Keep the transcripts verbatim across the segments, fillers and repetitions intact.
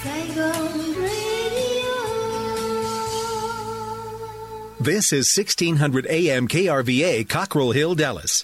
Saigon Radio. This is sixteen hundred A M K R V A, Cockrell Hill, Dallas.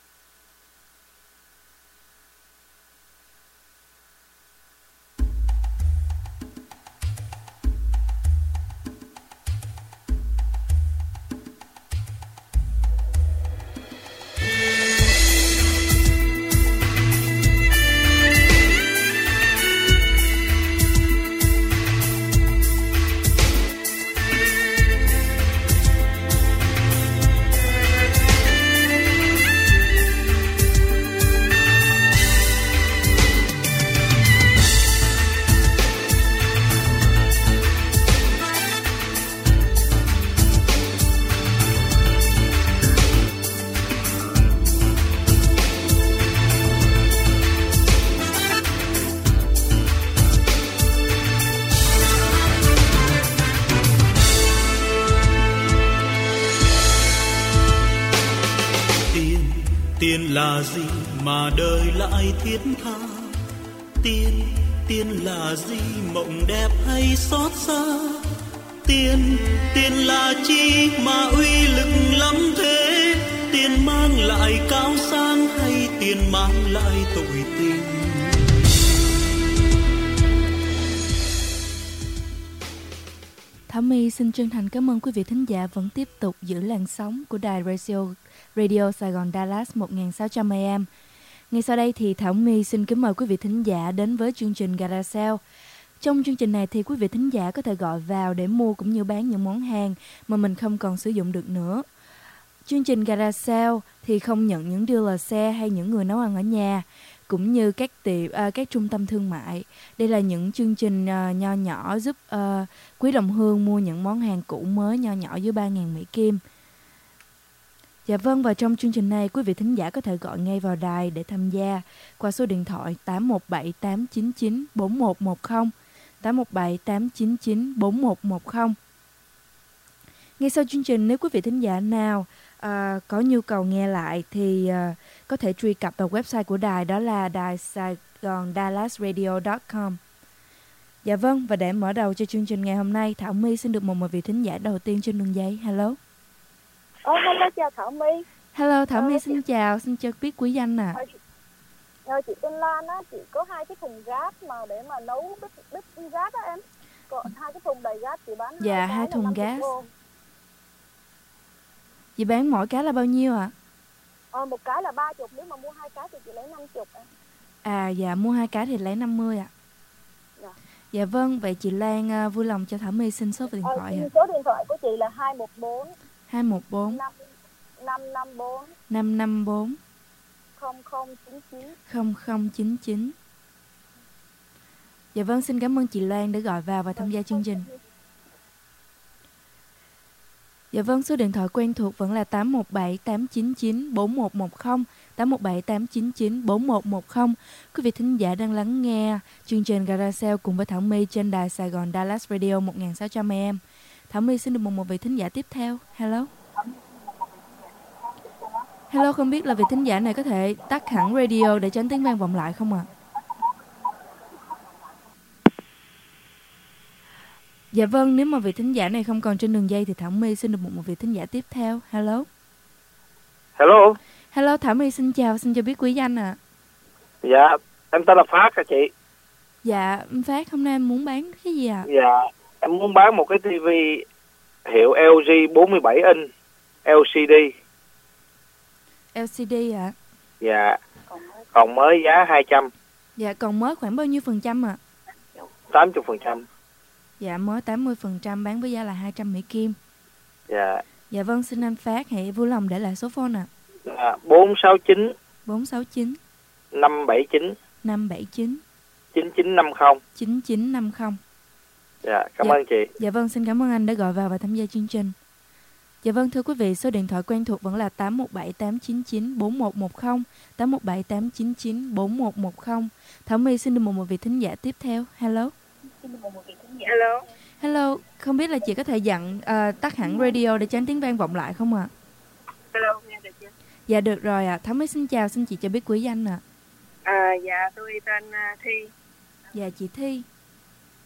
Tiền là gì mà đời lại thiết tha? Tiền, tiền là gì mộng đẹp hay xót xa? Tiền, tiền là chi mà uy lực lắm thế? Tiền mang lại cao sang hay tiền mang lại tội tình? Thảo My xin chân thành cảm ơn quý vị thính giả vẫn tiếp tục giữ làn sóng của đài Radio Radio Sài Gòn Dallas một nghìn sáu trăm A M. Ngay sau đây thì Thảo My xin kính mời quý vị thính giả đến với chương trình Garage Sale. Trong chương trình này thì quý vị thính giả có thể gọi vào để mua cũng như bán những món hàng mà mình không còn sử dụng được nữa. Chương trình Garage Sale thì không nhận những dealer xe hay những người nấu ăn ở nhà, cũng như các tiệm, à, các trung tâm thương mại. Đây là những chương trình à, nho nhỏ giúp à, quý đồng hương mua những món hàng cũ mới nho nhỏ dưới ba nghìn Mỹ Kim. Dạ vâng, và trong chương trình này quý vị thính giả có thể gọi ngay vào đài để tham gia qua số điện thoại tám một bảy tám chín chín bốn một một không, tám một bảy tám chín chín bốn một một không. Ngay sau chương trình, nếu quý vị thính giả nào à, có nhu cầu nghe lại thì à, có thể truy cập vào website của đài, đó là đài Sài Gòn Dallas Radio chấm com. Dạ vâng, và để mở đầu cho chương trình ngày hôm nay, Thảo My xin được một mời vị thính giả đầu tiên trên đường dây. Hello. Ồ, oh, hello, chào Thảo My. Hello, Thảo My Ờ, xin chào, xin cho biết quý danh nè. Ờ, chị tên Lan á, chị có hai cái thùng rác mà để mà nấu bít bít rác á em. Có hai cái thùng đầy rác chị bán. Dạ, hai thùng gas. Chị bán mỗi cái là bao nhiêu ạ? À? Ờ, một cái là ba chục, nếu mà mua hai cái thì chị lấy năm chục em. À, dạ, mua hai cái thì lấy năm mươi ạ. À. Dạ. Dạ vâng, vậy chị Lan uh, vui lòng cho Thảo My xin số điện thoại ạ. Ờ, số điện thoại của chị là hai một bốn hai một bốn năm năm bốn năm năm bốn không không chín chín không không chín chín. Dạ vâng, xin cảm ơn chị Lan đã gọi vào và tham gia chương trình. Dạ vâng, số điện thoại quen thuộc vẫn là tám một bảy tám chín chín bốn một một không, tám một bảy tám chín chín bốn một một không. Quý vị thính giả đang lắng nghe chương trình Garage Sale cùng với Thảo My trên đài Sài Gòn Dallas Radio một nghìn sáu trăm A M. Thảo My xin được một, một vị thính giả tiếp theo. Hello. Hello, không biết là vị thính giả này có thể tắt hẳn radio để tránh tiếng vang vọng lại không ạ? À? Dạ vâng, nếu mà vị thính giả này không còn trên đường dây thì Thảo My xin được một, một vị thính giả tiếp theo. Hello. Hello. Hello, Thảo My xin chào, xin cho biết quý danh ạ. À. Dạ, em tên là Phát hả chị? Dạ, em Phát, hôm nay em muốn bán cái gì ạ? À? Dạ, em muốn bán một cái tivi hiệu L G bốn mươi bảy inch L C D. L C D ạ? À? Dạ, còn mới giá hai trăm. Dạ, còn mới khoảng bao nhiêu phần trăm ạ? À? tám mươi phần trăm. Dạ, mới tám mươi phần trăm bán với giá là hai trăm Mỹ Kim. Dạ. Dạ vâng, xin anh Phát hãy vui lòng để lại số phone ạ. À. Dạ, bốn sáu chín bốn sáu chín năm bảy chín năm bảy chín chín chín năm không chín chín năm không. Dạ, cảm dạ, ơn chị. Dạ vâng, xin cảm ơn anh đã gọi vào và tham gia chương trình. Dạ vâng, thưa quý vị, số điện thoại quen thuộc vẫn là tám một bảy tám chín chín bốn một một không, tám một bảy tám chín chín bốn một một không. Thảo My xin được một, một vị thính giả tiếp theo. Hello. Hello. Hello, không biết là chị có thể dặn uh, tắt hẳn radio để tránh tiếng vang vọng lại không ạ? À? Hello, nghe được chưa? Dạ được rồi ạ. À. Thảo My xin chào, xin chị cho biết quý danh ạ. À. À, dạ tôi tên uh, Thi. Dạ chị Thi.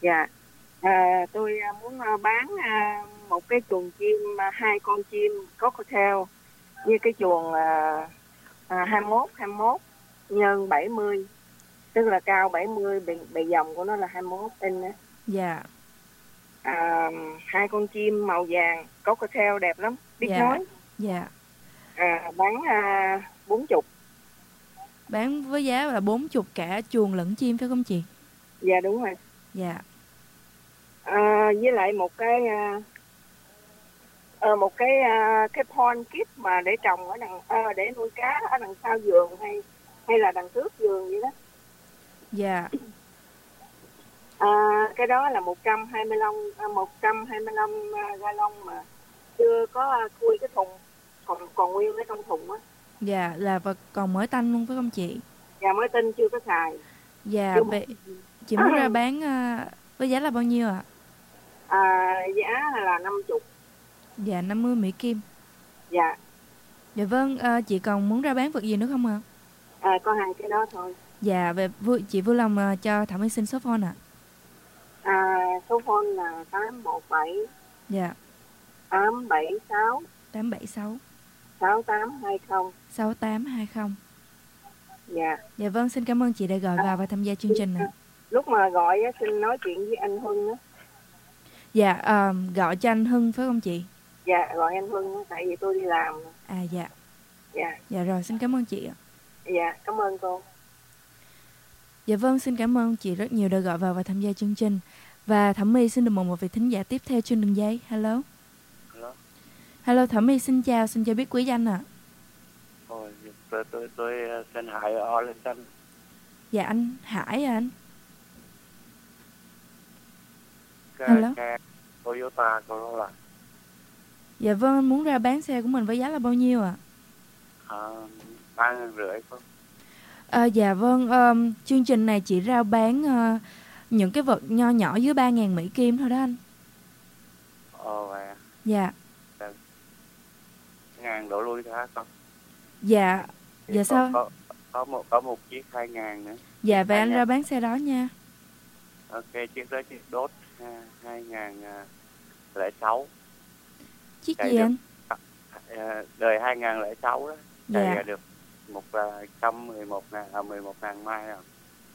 Dạ. À, tôi à, muốn à, bán à, một cái chuồng chim, à, hai con chim cocktail như cái chuồng à, à, hai mốt hai mốt nhân bảy mươi, tức là cao bảy mươi, bề, bề dòng của nó là hai mốt inch á. Dạ. À, hai con chim màu vàng cocktail đẹp lắm, biết Dạ. nói. Dạ. À, bán à, bốn chục. Bán với giá là bốn chục cả chuồng lẫn chim phải không chị? Dạ đúng rồi. Dạ. À, với lại một cái à, à, một cái à, cái pond kit mà để trồng ở đằng à, để nuôi cá ở đằng sau vườn hay hay là đằng trước vườn vậy đó. Dạ. À, cái đó là một trăm hai mươi lăm à, một trăm hai mươi lăm à, gallon mà chưa có à, khui cái thùng, còn còn nguyên cái trong thùng á. Dạ, là và còn mới tanh luôn phải không chị? Dạ mới tinh chưa có xài. Dạ, Chưa- vậy chị muốn ra bán à, với giá là bao nhiêu ạ? À, giá là năm mươi. Dạ, năm mươi Mỹ Kim. Dạ. Dạ vâng, à, chị còn muốn ra bán vật gì nữa không ạ? À, có hai cái đó thôi. Dạ, về vui chị vui lòng à, cho Thảo My xin số phone ạ. À, số phone là tám một bảy Dạ, tám bảy sáu tám bảy sáu sáu tám hai không. sáu tám hai không. Dạ. Dạ vâng, xin cảm ơn chị đã gọi vào và tham gia chương trình ạ. Lúc mà gọi á, xin nói chuyện với anh Huân á. Dạ, à, gọi cho anh Hưng phải không chị? Dạ, gọi anh Huân á, tại vì tôi đi làm. À dạ, Dạ. dạ rồi, xin cảm ơn chị ạ. Dạ, cảm ơn cô. Dạ vâng, xin cảm ơn chị rất nhiều đã gọi vào và tham gia chương trình. Và Thảo My xin được mời một vị thính giả tiếp theo trên đường dây. Hello. Hello. Hello Thảo My xin chào, xin cho biết quý danh ạ. Ôi, tôi tôi tôi tên Hải ở Arlington. Dạ anh Hải à anh. Cái, Hello. cái Toyota Corolla. Dạ vâng, anh muốn ra bán xe của mình với giá là bao nhiêu ạ? À, ba ngàn rưỡi không? À, dạ vâng, um, chương trình này chỉ rao bán uh, những cái vật nho nhỏ dưới ba ngàn Mỹ Kim thôi đó anh. Ồ vậy à? Dạ. Ngàn đổ lui thôi hả con? Dạ. Thì Dạ có, sao? Có, có một có một chiếc hai ngàn nữa. Dạ vậy Hai anh ngàn. ra bán xe đó nha. Ok, chiếc đó chiếc đốt ha, hai ngàn lẻ sáu. Chiếc Chạy gì được. anh? À, đời hai ngàn lẻ sáu đó. Chạy Dạ. được một là trăm mười một ngàn, à, mười một ngàn mai rồi.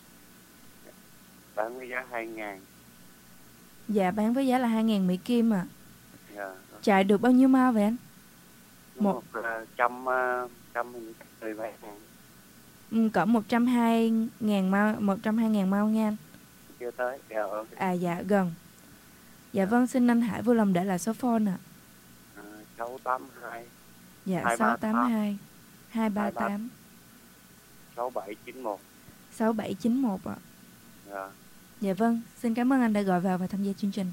Bán với giá hai ngàn. Dạ bán với giá là hai ngàn Mỹ Kim à. Dạ. Chạy được bao nhiêu mile vậy anh? Một, Một- một là trăm uh, trăm mười mấy ngàn. Ừ, cỡ một trăm hai ngàn mile, một trăm hai ngàn mile nha anh. Chưa tới. Dạ, ok. À dạ gần. Dạ vâng, xin anh Hải vui lòng để lại số phone ạ. À, sáu tám hai Dạ hai ba sáu tám hai hai ba hai ba tám sáu bảy chín một. sáu bảy chín một ạ. Dạ. Dạ vâng, xin cảm ơn anh đã gọi vào và tham gia chương trình.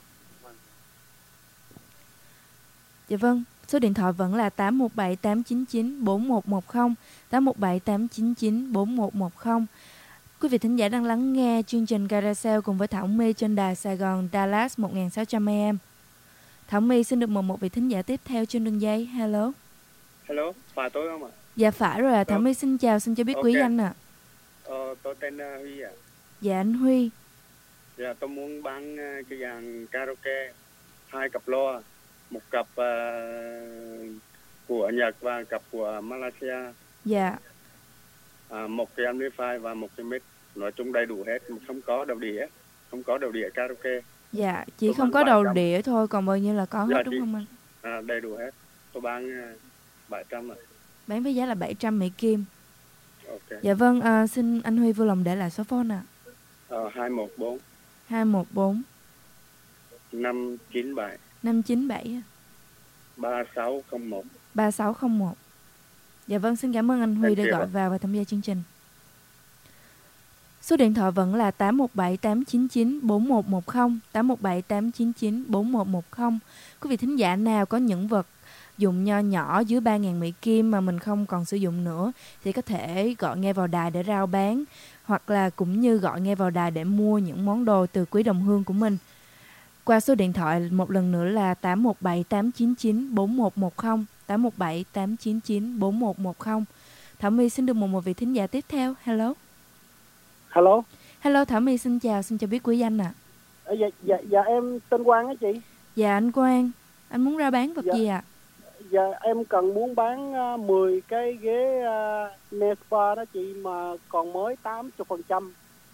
Dạ vâng, số điện thoại vẫn là tám một bảy tám chín chín bốn một một không, tám một bảy tám chín chín bốn một một không. Quý vị thính giả đang lắng nghe chương trình Carousel cùng với Thảo My trên đài Sài Gòn Dallas một nghìn sáu trăm a em. Thảo My xin được mời một vị thính giả tiếp theo trên đường dây. Hello. Hello, phải tôi không ạ? Dạ phải rồi ạ. Thảo Vâng. My xin chào, xin cho biết quý Ok. danh ạ. Ờ, tôi tên uh, Huy ạ. Dạ anh Huy. Dạ, tôi muốn bán uh, cái dàn karaoke, hai cặp loa, một cặp uh, của Nhật và cặp của Malaysia, Dạ. à, một cái amplifier và một cái mic, nói chung đầy đủ hết, không có đầu đĩa, không có đầu đĩa karaoke, Dạ, chỉ Tôi không bán có đầu bảy trăm. đĩa thôi, còn bao nhiêu là có Dạ, hết đúng chị- không anh? à, đầy đủ hết. Tôi bán uh, bảy trăm ạ. Bán với giá là bảy trăm Mỹ Kim. Ok. Dạ vâng, à, xin anh Huy vui lòng để lại số phone ạ. Ờ, hai một bốn hai một bốn năm chín bảy năm chín bảy ba sáu không một. ba sáu không một. Dạ vâng, xin cảm ơn anh Huy Em đã chào gọi ạ. vào và tham gia chương trình. Số điện thoại vẫn là tám một bảy tám chín chín bốn một một không, tám một bảy tám chín chín bốn một một không. Quý vị thính giả nào có những vật dụng nho nhỏ dưới ba nghìn Mỹ Kim mà mình không còn sử dụng nữa thì có thể gọi nghe vào đài để rao bán, hoặc là cũng như gọi nghe vào đài để mua những món đồ từ quý đồng hương của mình. Qua số điện thoại một lần nữa là tám một bảy tám chín chín bốn một một không, tám một bảy tám chín chín bốn một một không. Thảo My xin được một một vị thính giả tiếp theo. Hello. Hello, Hello Thảo My xin chào, xin cho biết quý danh ạ. À, dạ, dạ, dạ em tên Quang á chị. Dạ anh Quang, anh muốn rao bán vật Dạ. gì ạ? Dạ em cần muốn bán uh, mười cái ghế uh, Nespa đó chị, mà còn mới tám mươi phần trăm.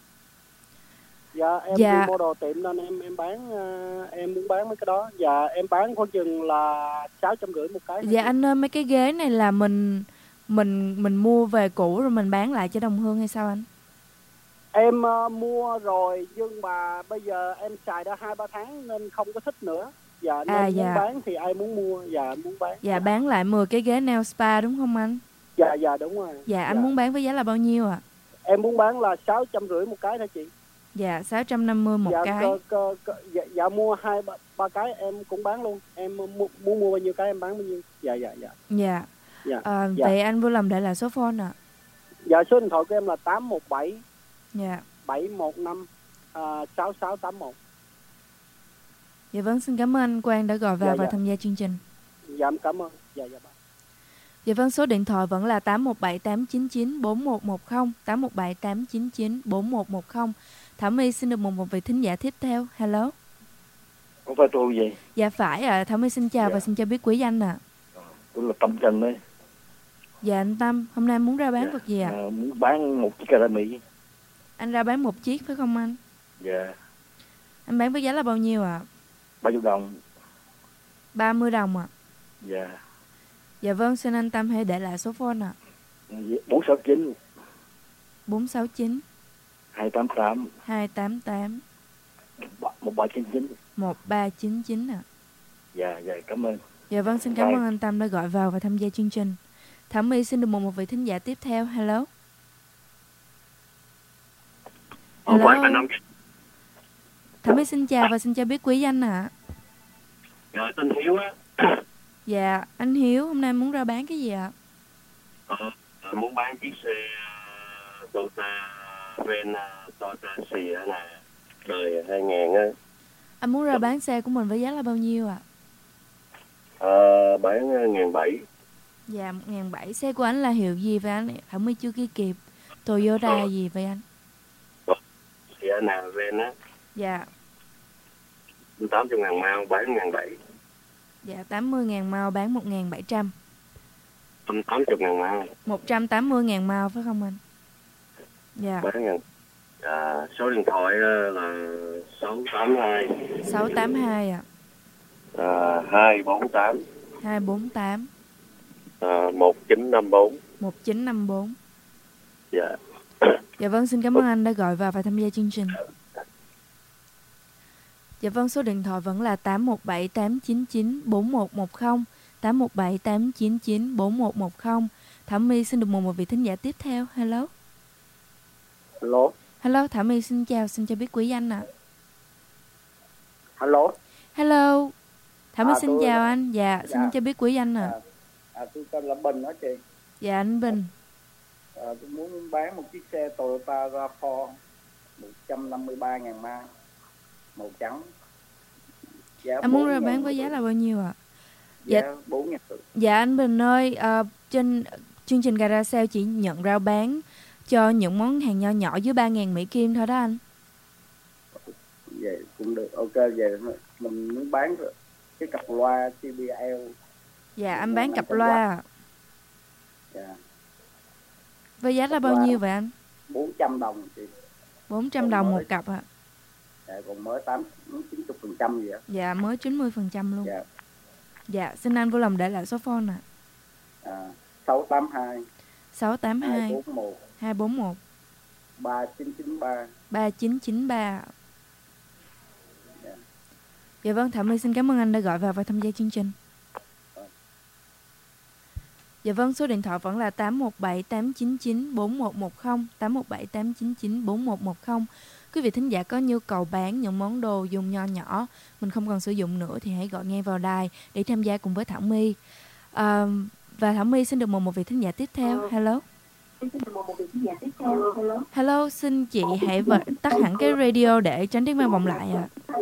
Dạ em Dạ. đi mua đồ tiệm nên em em bán uh, em muốn bán mấy cái đó. Dạ em bán khoảng chừng là sáu trăm rưỡi một cái. Dạ anh ơi, mấy cái ghế này là mình mình mình mua về cũ rồi mình bán lại cho đồng hương hay sao anh? Em uh, mua rồi nhưng mà bây giờ em xài đã hai ba tháng nên không có thích nữa. Dạ nên À, muốn dạ. bán thì ai muốn mua, dạ em muốn bán. Dạ bán lại mười cái ghế nail spa đúng không anh? Dạ dạ đúng rồi. Dạ anh muốn bán với giá là bao nhiêu ạ? Em muốn bán là sáu trăm rưỡi một cái thôi chị. Dạ sáu trăm năm mươi một dạ, cái. Cơ, cơ, cơ, dạ, dạ mua hai ba, ba cái em cũng bán luôn. Em mu, muốn mua bao nhiêu cái em bán bao nhiêu. Dạ dạ dạ. Dạ. Dạ. À, dạ. Vậy anh vui lòng để lại số phone ạ. Dạ số điện thoại của em là tám một bảy Dạ. bảy một năm sáu sáu tám một. Dạ vâng, xin cảm ơn anh Quang đã gọi vào Dạ, và dạ. tham gia chương trình. Dạ em cảm ơn. Dạ dạ. Dạ vâng, số điện thoại vẫn là tám một bảy tám chín chín bốn một một không, tám một bảy tám chín chín bốn một một không. Thảo My xin được một một vị thính giả tiếp theo. Hello. Không phải tôi gì? Dạ phải ạ. À. Thảo My xin chào Dạ. và xin cho biết quý danh ạ. À. Tôi là Tâm Trần đấy. Dạ anh Tâm, hôm nay muốn ra bán Dạ. vật gì ạ? À? À, muốn bán một chiếc Carami. Anh ra bán một chiếc phải không anh? Dạ. Anh bán với giá là bao nhiêu ạ? À? Bao nhiêu đồng? ba mươi đồng ạ. À? Dạ. Dạ vâng, xin anh Tâm hãy để lại số phone ạ. À. bốn sáu chín bốn sáu chín hai tám tám hai tám tám một ba chín chín một ba chín chín ạ. À. Dạ, dạ cảm ơn. Dạ vâng, xin cảm Bye. ơn anh Tâm đã gọi vào và tham gia chương trình. Thảo My xin được một một vị thính giả tiếp theo. Hello. Hello. Thảo My xin chào và xin cho biết quý danh ạ. À. Dạ, tên Hiếu á. Dạ, anh Hiếu, hôm nay muốn ra bán cái gì ạ? Ờ, muốn bán chiếc xe uh, Toyota Ren uh, Toyota Sienna nè, đời hai nghìn á. Anh muốn ra bán xe của mình với giá là bao nhiêu ạ? Ờ, bán một nghìn bảy trăm. Dạ, một nghìn bảy trăm. Xe của anh là hiệu gì vậy anh? Thảo My chưa ghi kịp. Toyota ờ. gì vậy anh? Sienna Ren á. Dạ. tám mươi ngàn mao bán một nghìn bảy trăm. Dạ, tám mươi ngàn mao bán một nghìn bảy trăm. một trăm tám mươi ngàn mao. một trăm tám mươi ngàn mao phải không anh? Dạ. Bán ngàn. À, số điện thoại là sáu tám hai. sáu tám hai ạ. À. À, hai bốn tám. hai bốn tám. À, một chín năm bốn. một chín năm bốn. Dạ. Dạ vâng, xin cảm ơn anh đã gọi vào và tham gia chương trình. Dạ vâng, số điện thoại vẫn là tám một bảy tám chín chín bốn một một không, tám một bảy tám chín chín bốn một một không. Thảo My xin được một một vị thính giả tiếp theo. Hello. Hello. Hello, Thảo My xin chào, xin cho biết quý danh ạ. À. Hello. Hello. Thảo My à, xin tôi... chào anh. Dạ, dạ, xin cho biết quý danh ạ. À. À, tôi tên là Bình đó chị. Dạ, anh Bình. À, tôi muốn bán một chiếc xe Toyota RAV bốn một trăm năm mươi ba ngàn mao, màu trắng. Giá anh muốn ra bán với giá là bao nhiêu ạ? À? Dạ, bốn ngàn. Dạ anh Bình ơi, uh, trên chương trình Gara Sale chỉ nhận rao bán cho những món hàng nho nhỏ dưới ba ngàn Mỹ Kim thôi đó anh. Vậy cũng được, ok, vậy mình muốn bán cái cặp loa xê bê lờ. Dạ, anh bán cặp loa ạ. Dạ. Với giá là bao nhiêu vậy anh? bốn trăm đồng chị. bốn trăm đồng một cặp ạ. Dạ, còn mới tám chín mươi phần trăm gì ạ? Dạ, mới chín mươi phần trăm luôn. Dạ. Dạ, xin anh vui lòng để lại số phone ạ. À. À, sáu tám hai sáu tám hai hai bốn một hai bốn một ba chín chín ba ba chín chín ba. Dạ. Dạ vâng, Thảo My xin cảm ơn anh đã gọi vào và tham gia chương trình. Dạ vâng, số điện thoại vẫn là tám một bảy tám chín chín bốn một một không, tám một bảy tám chín chín bốn một một không. Quý vị thính giả có nhu cầu bán những món đồ dùng nho nhỏ mình không còn sử dụng nữa thì hãy gọi ngay vào đài để tham gia cùng với Thảo My. À, và Thảo My xin được một một vị thính giả tiếp theo. Hello. Hello, xin chị hãy vật, tắt hẳn cái radio để tránh tiếng vang vọng lại ạ. À.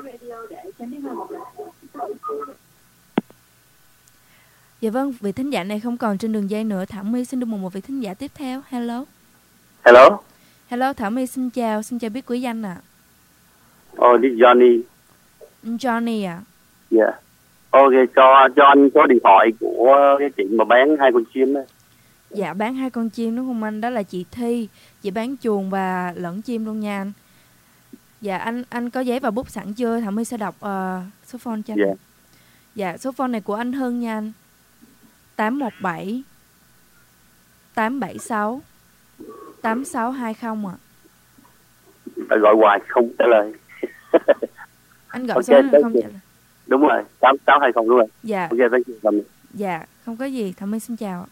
Dạ vâng, vị thính giả này không còn trên đường dây nữa. Thảo My xin được một một vị thính giả tiếp theo. Hello. Hello. Hello, Thảo My xin chào, xin chào biết quý danh ạ. À. Oh, this Johnny. Johnny à? Dạ. Ok, cho cho anh số điện thoại của cái chị mà bán hai con chim đó. Dạ, bán hai con chim đúng không anh? Đó là chị Thi, chị bán chuồng và lẫn chim luôn nha anh. Dạ, anh anh có giấy và bút sẵn chưa? Thảo My sẽ đọc uh, số phone cho anh. Dạ. Dạ, số phone này của anh Hưng nha anh. tám một bảy tám bảy sáu tám sáu hai không ạ. À. Gọi hoài không trả lời. Anh gọi okay, số này không trả lời. Đúng rồi, tám sáu hai không đúng rồi. Dạ. Ok, thank you. Dạ, không có gì. Thảo My xin chào ạ.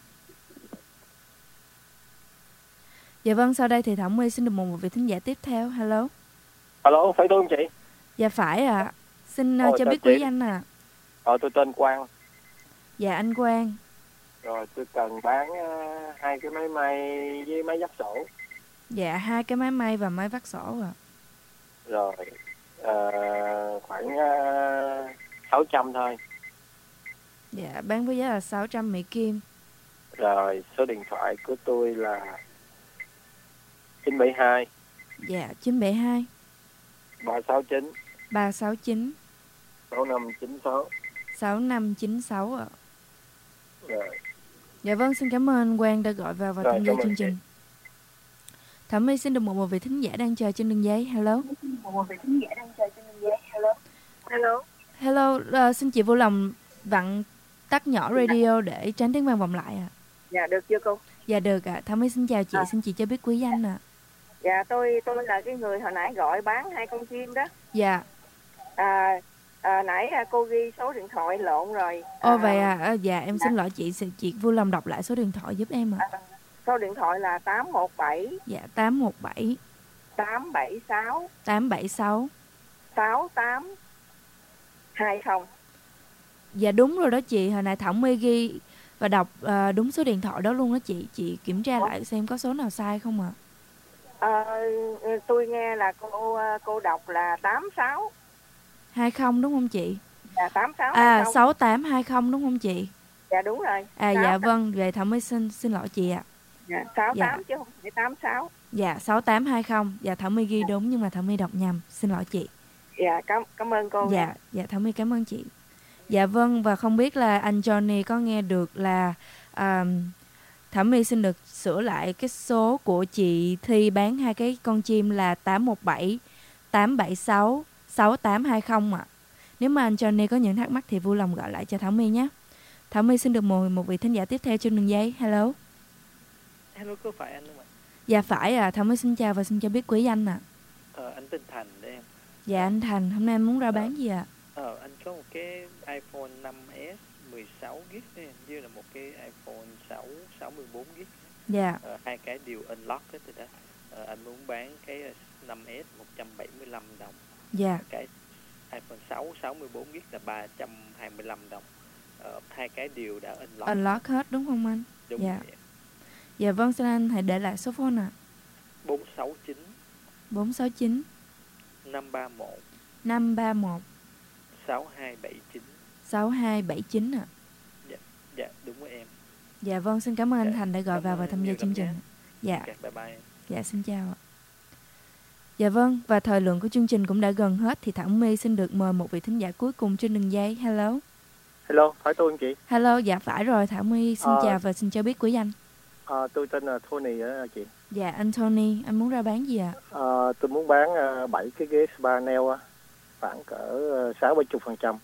Dạ vâng, sau đây thì Thảo My xin được một, một vị thính giả tiếp theo. Hello. Alo, phải tôi không chị? Dạ phải ạ. À. Xin uh, Ồ, cho biết quý danh ạ. À. Ờ, tôi tên Quang. Dạ anh Quang. Rồi tôi cần bán uh, hai cái máy may với máy vắt sổ. Dạ, hai cái máy may và máy vắt sổ ạ. À. Rồi uh, khoảng uh, sáu trăm thôi. Dạ, bán với giá là sáu trăm Mỹ Kim. Rồi, số điện thoại của tôi là chín bảy hai. Dạ, chín bảy hai ba sáu chín ba sáu chín sáu năm chín sáu sáu năm chín sáu ạ. Rồi. Dạ vâng, xin cảm ơn anh Quang đã gọi vào và tham gia chương trình. Thảo My xin được một một vị thính giả đang chờ trên đường dây. Hello. Một một vị thính giả đang chờ trên đường dây. Hello. Hello. Hello, uh, xin chị vui lòng vặn tắt nhỏ radio để tránh tiếng vang vọng lại ạ. À. Dạ được chưa cô? Dạ được ạ. À. Thảo My xin chào chị, à. Xin chị cho biết quý danh ạ. À. Dạ tôi tôi là cái người hồi nãy gọi bán hai con chim đó. Dạ. À, à nãy cô ghi số điện thoại lộn rồi. Ồ à, vậy à, à dạ em dạ. Xin lỗi chị, chị vui lòng đọc lại số điện thoại giúp em ạ. À. À, số điện thoại là tám một bảy. Dạ tám một bảy tám bảy sáu tám bảy sáu sáu tám hai không. Dạ đúng rồi đó chị, hồi nãy Thảo My ghi và đọc uh, đúng số điện thoại đó luôn đó chị. Chị kiểm tra Ủa? lại xem có số nào sai không ạ? À? À, tôi nghe là cô cô đọc là tám sáu hai không đúng không chị? Dạ tám sáu À sáu tám hai không đúng không chị? Dạ đúng rồi. À sáu, dạ vâng, về Thảo My xin xin lỗi chị ạ. Dạ sáu tám dạ. Chứ không phải tám sáu. Dạ sáu tám hai không. Dạ Thảo My ghi dạ. đúng nhưng mà Thảo My đọc nhầm, xin lỗi chị. Dạ cảm cảm ơn cô. Dạ, dạ Thảo My cảm ơn chị. Dạ vâng, và không biết là anh Johnny có nghe được là um, Thảo My xin được sửa lại cái số của chị Thi bán hai cái con chim là tám một bảy tám bảy sáu sáu tám hai không ạ. À. Nếu mà anh Johnny có những thắc mắc thì vui lòng gọi lại cho Thảo My nhé. Thảo My xin được mời một vị thính giả tiếp theo trên đường dây. Hello. Hello, có phải anh không ạ? Dạ phải à, Thảo My xin chào và xin cho biết quý danh ạ. À. Ờ, anh tên Thành đấy em. Dạ anh Thành, hôm nay anh muốn ra bán ờ, gì ạ? À? Ờ, anh có một cái iPhone năm S mười sáu gi ga bai với là một cái iPhone sáu sáu mươi bốn gi ga bai. Dạ. Ờ, hai cái đều unlock hết rồi đó. Ờ, anh muốn bán cái năm S một trăm bảy mươi lăm đồng. Dạ. Cái iPhone sáu sáu mươi bốn gi ga bai là ba trăm hai mươi lăm đồng. Ờ, hai cái đều đã unlock. Unlock hết đúng không anh? Đúng dạ. Rồi. Dạ vâng, xin anh hãy để lại số phone ạ. À. bốn sáu chín bốn sáu chín năm ba một năm ba một sáu hai bảy chín sáu hai bảy chín ạ. À. Dạ, dạ đúng rồi em. Dạ vâng, xin cảm ơn dạ, anh Thành đã gọi vào và tham gia chương trình. Dạ. Okay, bye bye. Dạ xin chào ạ. Dạ vâng, và thời lượng của chương trình cũng đã gần hết thì Thảo My xin được mời một vị thính giả cuối cùng trên đường dây. Hello. Hello, phải tôi không chị? Hello, dạ phải rồi, Thảo My xin à, chào và xin cho biết quý danh. À, tôi tên là Tony đó chị. Dạ anh Tony, anh muốn ra bán gì ạ? À? À, tôi muốn bán uh, bảy cái ghế spa nail á, khoảng cỡ sáu bảy chục phần trăm.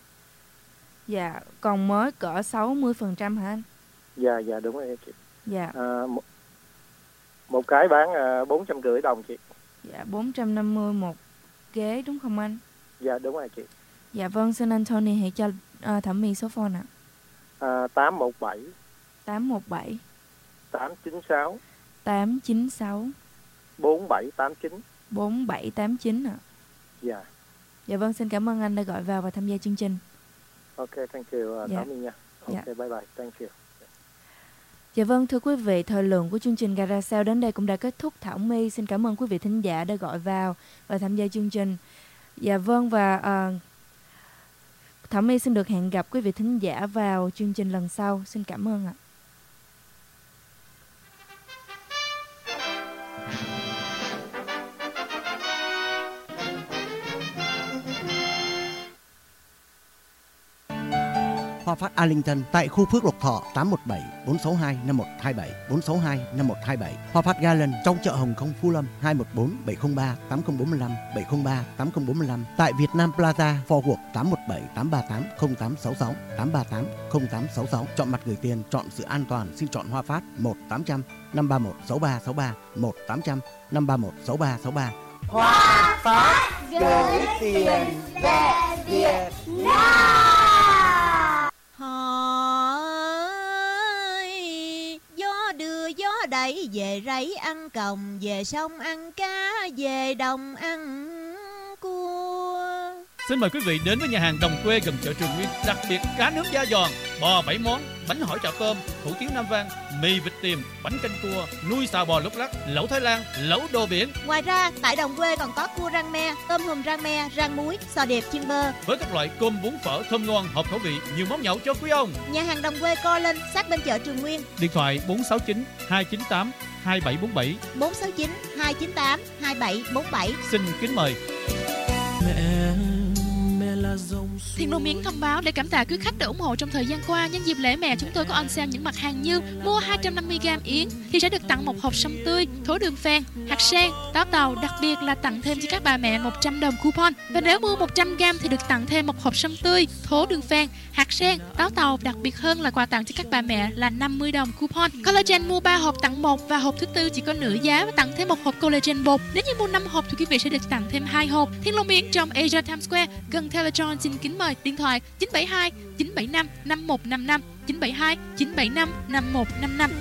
Dạ, còn mới cỡ sáu mươi phần trăm hả anh? Dạ, dạ đúng rồi chị. Dạ. À, một, một cái bán uh, bốn trăm rưỡi đồng chị. Dạ, bốn trăm năm mươi một ghế đúng không anh? Dạ đúng rồi chị. Dạ vâng, xin anh Tony hãy cho uh, Thảo My số phone ạ. À, tám một bảy tám một bảy tám chín sáu tám chín sáu bốn bảy tám chín bốn bảy tám chín ạ. Dạ. Dạ vâng, xin cảm ơn anh đã gọi vào và tham gia chương trình. Ok, thank you uh, dạ. Thảo My nha. Ok, dạ. bye bye, thank you. Dạ vâng, thưa quý vị, thời lượng của chương trình Gara Sao đến đây cũng đã kết thúc. Thảo My xin cảm ơn quý vị thính giả đã gọi vào và tham gia chương trình. Dạ vâng, và uh, Thảo My xin được hẹn gặp quý vị thính giả vào chương trình lần sau. Xin cảm ơn ạ. Hoa Phát Arlington tại khu Phước Lộc Thọ tám một bảy bốn sáu hai năm một hai bảy bốn sáu hai năm một hai bảy. Hoa Phát Garland trong chợ Hồng Kông Phú Lâm hai một bốn bảy không ba tám không bốn lăm bảy không ba tám không bốn lăm. Tại Việt Nam Plaza Fort Worth tám một bảy tám ba tám không tám sáu sáu tám ba tám không tám sáu sáu. Chọn mặt gửi tiền, chọn sự an toàn, xin chọn Hoa Phát một tám trăm năm ba một sáu ba sáu ba một tám trăm năm ba một sáu ba sáu ba. Hoa Phát gửi tiền về Việt Nam. Họ ơi, gió đưa gió đẩy về rẫy ăn còng, về sông ăn cá, về đồng ăn cua. Xin mời quý vị đến với nhà hàng Đồng Quê gần chợ Trường Nguyên, đặc biệt cá nướng da giòn, bò bảy món, bánh hỏi chảo tôm, hủ tiếu Nam Vang, mì vịt tiềm, bánh canh cua, nuôi xào bò lúc lắc, lẩu Thái Lan, lẩu đồ biển. Ngoài ra, tại Đồng Quê còn có cua rang me, tôm hùm rang me, rang muối, sò điệp chiên bơ. Với các loại cơm bún phở thơm ngon, hợp khẩu vị, nhiều món nhậu cho quý ông. Nhà hàng Đồng Quê co lên sát bên chợ Trường Nguyên. Điện thoại bốn sáu chín hai chín tám hai bảy bốn bảy bốn sáu chín hai chín tám hai bảy bốn bảy. Xin kính mời. Mẹ Thiên Long Miến thông báo để cảm tạ quý khách đã ủng hộ trong thời gian qua. Nhân dịp lễ mẹ, chúng tôi có on sale những mặt hàng như mua hai trăm năm mươi gam yến thì sẽ được tặng một hộp sâm tươi, thố đường phèn, hạt sen, táo tàu, đặc biệt là tặng thêm cho các bà mẹ một trăm đồng coupon. Và nếu mua một trăm gam thì được tặng thêm một hộp sâm tươi, thố đường phèn, hạt sen, táo tàu, đặc biệt hơn là quà tặng cho các bà mẹ là năm mươi đồng coupon. Collagen mua ba hộp tặng một và hộp thứ tư chỉ có nửa giá và tặng thêm một hộp collagen bột. Nếu như mua năm hộp thì quý vị sẽ được tặng thêm hai hộp. Thiên Long Miến trong Asia Times Square gần Teletron. Xin kính mời. Điện thoại chín bảy hai chín bảy năm năm một năm năm chín bảy hai chín bảy năm năm một năm năm.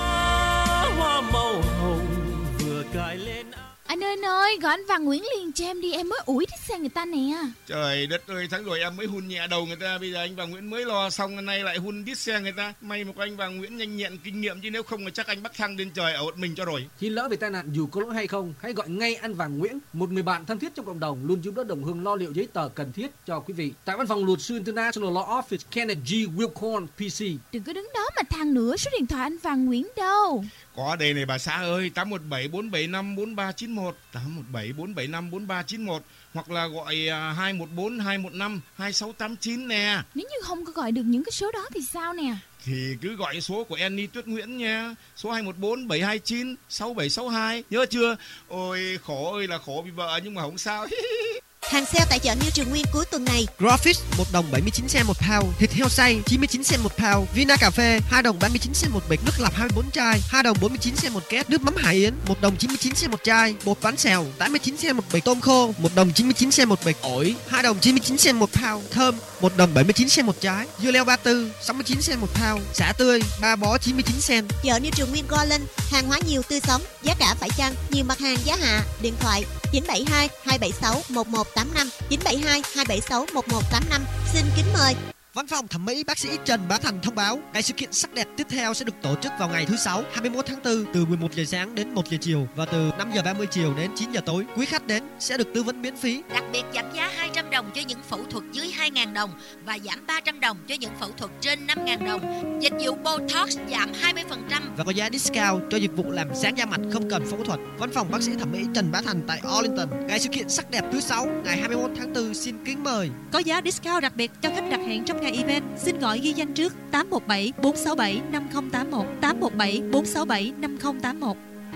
Hoa màu hồng vừa cài lên. Anh ơi anh ơi, gọi anh Văn Nguyễn liền cho em đi, em mới ủi thích xe người ta nè. Trời đất ơi, tháng rồi em mới hun nhẹ đầu người ta, bây giờ anh Văn Nguyễn mới lo xong, hôm nay lại hun đít xe người ta. May một anh Văn Nguyễn nhanh nhẹn kinh nghiệm, chứ nếu không thì chắc anh bắc thăng lên trời ở một mình cho rồi. Khi lỡ về tai nạn dù có lỗi hay không, hãy gọi ngay anh Văn Nguyễn, một người bạn thân thiết trong cộng đồng, luôn giúp đỡ đồng hương lo liệu giấy tờ cần thiết cho quý vị. Tại văn phòng luật sư International Law Office Kenneth G. Wilcorn P C. Đừng có đứng đó mà than nữa, số điện thoại anh Văn Nguyễn đâu? Có đây này bà xã ơi, tám một bảy bốn bảy năm bốn ba chín một, tám một bảy bốn bảy năm bốn ba chín một, hoặc là gọi hai một bốn hai một năm hai sáu tám chín nè. Nếu như không có gọi được những cái số đó thì sao nè? Thì cứ gọi số của Annie Tuyết Nguyễn nha, số hai một bốn bảy hai chín sáu bảy sáu hai, nhớ chưa? Ôi khổ ơi là khổ vì vợ nhưng mà không sao. Hàng sale tại chợ New Trường Nguyên cuối tuần này. Growfish một đồng bảy mươi chín cent một pound, thịt heo xay chín mươi chín cent một pound, Vina cà phê hai đồng ba mươi chín cent một bịch, nước lọc hai mươi bốn chai hai đồng bốn mươi chín cent một két, nước mắm Hải Yến một đồng chín mươi chín cent một chai, bột bánh xèo tám mươi chín cent một bịch, tôm khô một đồng chín mươi chín cent một bịch, ổi hai đồng chín mươi chín cent một pound, thơm một đồng bảy mươi chín cent một trái, dưa leo ba tư sáu mươi chín cent một pound, sả tươi ba bó chín mươi chín cent. Chợ New Trường Nguyên Garland, hàng hóa nhiều tươi sống, giá cả phải chăng, nhiều mặt hàng giá hạ. Điện thoại chín bảy hai hai bảy sáu một một tám năm chín bảy hai hai bảy sáu một một tám năm. Xin kính mời. Văn phòng thẩm mỹ bác sĩ Trần Bá Thành thông báo ngày sự kiện sắc đẹp tiếp theo sẽ được tổ chức vào ngày thứ sáu hai mươi mốt tháng tư từ mười một giờ sáng đến một giờ chiều và từ năm giờ ba mươi chiều đến chín giờ tối. Quý khách đến sẽ được tư vấn miễn phí. Đặc biệt giảm giá hai trăm đồng cho những phẫu thuật dưới hai nghìn đồng và giảm ba trăm đồng cho những phẫu thuật trên năm nghìn đồng. Dịch vụ Botox giảm hai mươi phần trăm và có giá discount cho dịch vụ làm sáng da mặt không cần phẫu thuật. Văn phòng bác sĩ thẩm mỹ Trần Bá Thành tại Arlington. Ngày sự kiện sắc đẹp thứ sáu ngày hai mươi mốt tháng tư xin kính mời. Có giá discount đặc biệt cho khách đặt hẹn trong ngày event. Xin gọi ghi danh trước tám một bảy bốn sáu bảy năm không tám một tám một bảy bốn sáu bảy năm không tám một.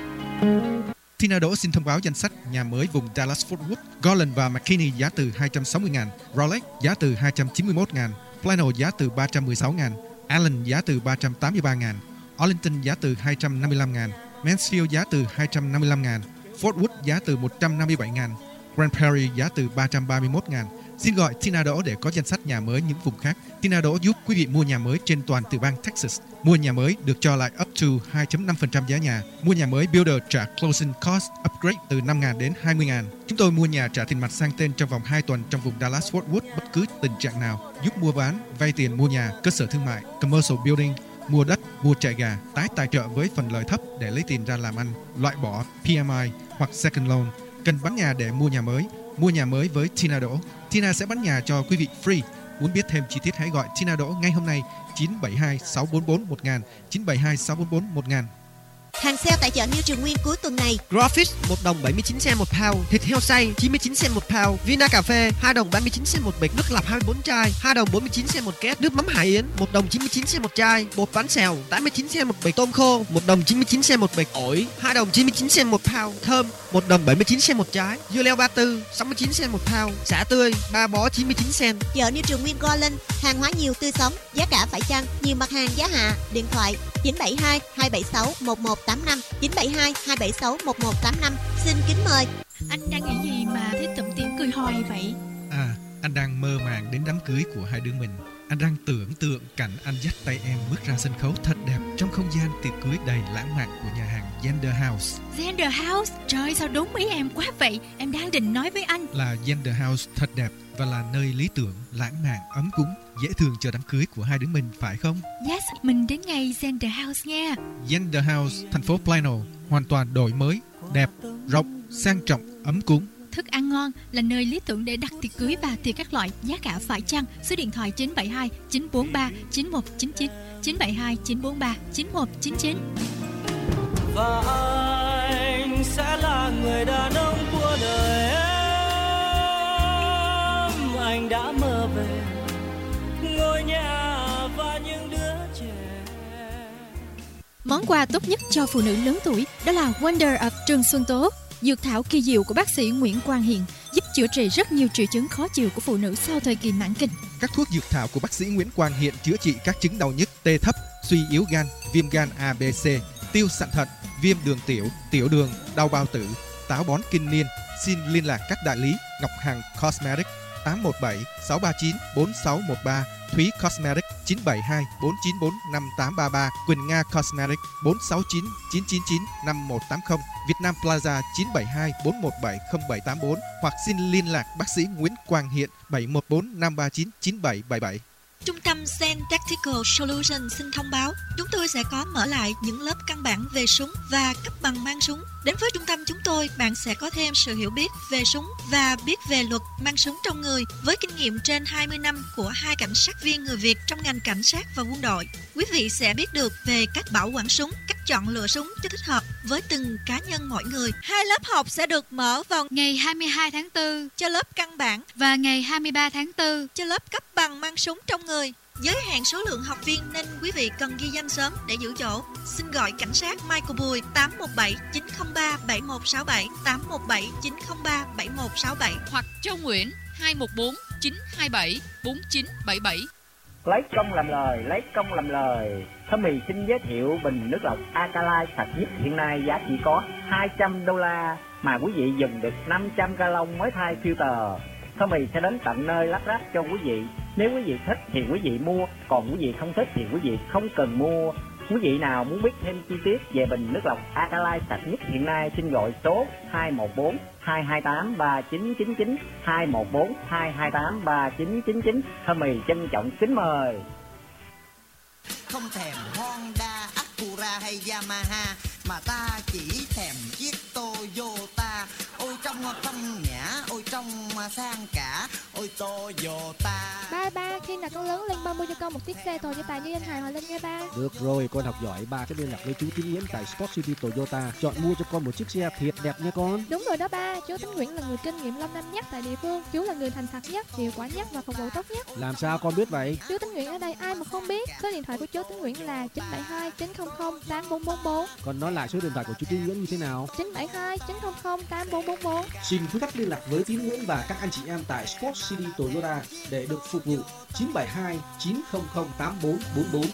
Tina Đỗ xin thông báo danh sách nhà mới vùng Dallas Fort Worth. Garland và McKinney giá từ hai trăm sáu mươi nghìn, Rolex giá từ hai trăm chín mươi mốt nghìn, Plano giá từ ba trăm mười sáu nghìn, Allen giá từ ba trăm tám mươi ba nghìn, Arlington giá từ hai trăm năm mươi lăm nghìn, Mansfield giá từ hai trăm năm mươi lăm nghìn, Fort Worth giá từ một trăm năm mươi bảy nghìn, Grand Prairie giá từ ba trăm ba mươi mốt nghìn. Xin gọi Tina Đỗ để có danh sách nhà mới những vùng khác. Tina Đỗ giúp quý vị mua nhà mới trên toàn tiểu bang Texas. Mua nhà mới được cho lại up to hai phẩy năm phần trăm giá nhà. Mua nhà mới Builder trả closing cost upgrade từ năm nghìn đến hai mươi nghìn. Chúng tôi mua nhà trả tiền mặt sang tên trong vòng hai tuần trong vùng Dallas Fort Worth bất cứ tình trạng nào. Giúp mua bán, vay tiền mua nhà, cơ sở thương mại, commercial building, mua đất, mua chạy gà, tái tài trợ với phần lời thấp để lấy tiền ra làm ăn, loại bỏ pê em i hoặc second loan. Cần bán nhà để mua nhà mới. Mua nhà mới với Tina Đỗ. Tina sẽ bán nhà cho quý vị free. Muốn biết thêm chi tiết hãy gọi Tina Đỗ ngay hôm nay chín bảy hai sáu bốn bốn một nghìn chín bảy hai sáu bốn bốn một nghìn. Hàng sale tại chợ New Trường Nguyên cuối tuần này. Growfish một đồng bảy mươi chín cent một pound, thịt heo xay chín mươi chín cent một pound, Vina cà phê hai đồng ba mươi chín cent một bịch, nước lọc hai mươi bốn chai hai đồng bốn mươi chín cent một két, nước mắm Hải Yến một đồng chín mươi chín cent một chai, bột bánh xèo tám mươi chín cent một bịch, tôm khô một đồng chín mươi chín cent một bịch, ổi hai đồng chín mươi chín cent một pound, thơm một đồng bảy mươi chín cent một trái, dưa leo ba tư sáu mươi chín cent một pound, sả tươi ba bó chín mươi chín cent. Chợ New Trường Nguyên Garland, hàng hóa nhiều tươi sống, giá cả phải chăng, nhiều mặt hàng giá hạ. Điện thoại chín bảy hai hai bảy sáu một một tám năm, chín bảy hai hai bảy sáu một một tám năm. Xin kính mời. Anh đang nghĩ gì mà thấy tủm tỉm cười hoài vậy? À, anh đang mơ màng đến đám cưới của hai đứa mình. Anh đang tưởng tượng cảnh anh dắt tay em bước ra sân khấu thật đẹp trong không gian tiệc cưới đầy lãng mạn của nhà hàng Gender House. Gender House? Trời, sao đúng ý em quá vậy? Em đang định nói với anh là Gender House thật đẹp và là nơi lý tưởng, lãng mạn, ấm cúng, dễ thương cho đám cưới của hai đứa mình, phải không? Yes, mình đến ngay Gender House nha. Gender House, thành phố Plano, hoàn toàn đổi mới, đẹp, rộng, sang trọng, ấm cúng. Thức ăn ngon, là nơi lý tưởng để đặt tiệc cưới và tiệc các loại, giá cả phải chăng. Số điện thoại chín bảy hai chín bốn ba chín một chín chín, chín bảy hai chín bốn ba chín một chín chín. Và anh sẽ là người đàn ông của đời em. Anh đã mơ về ngôi nhà và những đứa trẻ. Món quà tốt nhất cho phụ nữ lớn tuổi đó là Wonder of Trương Xuân Tố. Dược thảo kỳ diệu của bác sĩ Nguyễn Quang Hiền giúp chữa trị rất nhiều triệu chứng khó chịu của phụ nữ sau thời kỳ mãn kinh. Các thuốc dược thảo của bác sĩ Nguyễn Quang Hiền chữa trị các chứng đau nhức, tê thấp, suy yếu gan, viêm gan A, B, C, tiêu sạn thận, viêm đường tiểu, tiểu đường, đau bao tử, táo bón kinh niên. Xin liên lạc các đại lý Ngọc Hằng Cosmetics tám một bảy sáu ba chín bốn sáu một ba, Thúy Cosmetics chín bảy hai bốn chín bốn năm tám ba ba, Quỳnh Nga Cosmetics bốn sáu chín chín chín chín năm một tám không, Việt Nam Plaza chín bảy hai bốn một bảy không bảy tám bốn, hoặc xin liên lạc bác sĩ Nguyễn Quang Hiện bảy một bốn năm ba chín chín bảy bảy bảy. Trung tâm Zen Tactical Solution xin thông báo chúng tôi sẽ có mở lại những lớp căn bản về súng và cấp bằng mang súng. Đến với trung tâm chúng tôi, bạn sẽ có thêm sự hiểu biết về súng và biết về luật mang súng trong người với kinh nghiệm trên hai mươi năm của hai cảnh sát viên người Việt trong ngành cảnh sát và quân đội. Quý vị sẽ biết được về cách bảo quản súng, cách chọn lựa súng cho thích hợp với từng cá nhân mỗi người. Hai lớp học sẽ được mở vào ngày hai mươi hai tháng tư cho lớp căn bản và ngày hai mươi ba tháng tư cho lớp cấp bằng mang súng trong người. Giới hạn số lượng học viên nên quý vị cần ghi danh sớm để giữ chỗ. Xin gọi cảnh sát Michael Bùi tám một bảy chín không ba bảy một sáu bảy, tám một bảy chín không ba bảy một sáu bảy hoặc Châu Nguyễn hai một bốn chín hai bảy bốn chín bảy bảy. Lấy công làm lời, lấy công làm lời. Thơm Mì xin giới thiệu bình nước lọc Alkaline sạch nhất hiện nay giá chỉ có hai trăm đô la mà quý vị dùng được năm trăm gallon mới thay filter. Thơm Mì sẽ đến tận nơi lắp ráp cho quý vị. Nếu quý vị thích thì quý vị mua, còn quý vị không thích thì quý vị không cần mua. Quý vị nào muốn biết thêm chi tiết về bình nước lọc Alkaline sạch nhất hiện nay xin gọi số hai một bốn hai hai tám ba chín chín chín, hai một bốn hai hai tám ba chín chín chín. Thơm Mì trân trọng kính mời. Không thèm Honda, Acura hay Yamaha, mà ta chỉ thèm chiếc Toyota. Ôi trong phong nhã, ôi trong sang cả, ôi Toyota. Ba ba, khi nào con lớn lên ba mua cho con một chiếc xe Toyota như anh Hải Hòa Linh nha ba. Được rồi, con học giỏi, ba sẽ liên lạc với chú Tín Nguyễn tại Sport City Toyota, chọn mua cho con một chiếc xe thiệt đẹp nha con. Đúng rồi đó ba, chú Tín Nguyễn là người kinh nghiệm lâu năm nhất tại địa phương, chú là người thành thật nhất, hiệu quả nhất và phục vụ tốt nhất. Làm sao con biết vậy? Chú Tín Nguyễn ở đây ai mà không biết. Số điện thoại của chú Tín Nguyễn là chín bảy hai chín không không tám bốn bốn bốn. Còn nói lại số điện thoại của chú Tín Nguyễn như thế nào? chín bảy hai chín không không tám bốn bốn bốn. Xin quý khách liên lạc với Tín Nguyễn và các anh chị em tại Sport City Toyota để được phục vụ. Chín bảy hai chín không không tám bốn bốn bốn.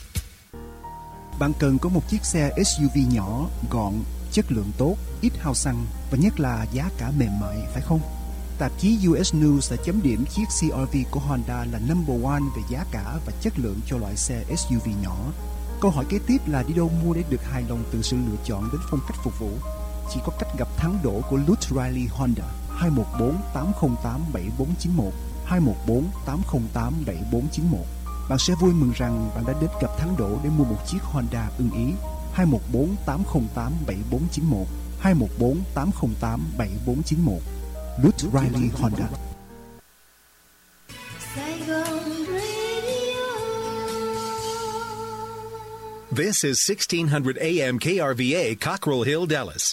Bạn cần có một chiếc xe ét u vê nhỏ, gọn, chất lượng tốt, ít hao xăng và nhất là giá cả mềm mại, phải không? Tạp chí u ét News đã chấm điểm chiếc xê rờ vê của Honda là number one về giá cả và chất lượng cho loại xe ét u vê nhỏ. Câu hỏi kế tiếp là đi đâu mua để được hài lòng từ sự lựa chọn đến phong cách phục vụ? Chỉ có cách gặp thắng đỗ của Lutz Riley Honda. Hai một bốn tám không tám bảy bốn chín một, hai một bốn tám không tám bảy bốn chín một. Bạn sẽ vui mừng rằng bạn đã đến gặp thắng đỗ để mua một chiếc Honda ưng ý. Hai một bốn tám không tám bảy bốn chín một, hai một bốn tám không tám bảy bốn chín một. Lutz Riley Honda. This is sixteen hundred A M K R V A, Cockrell Hill, Dallas.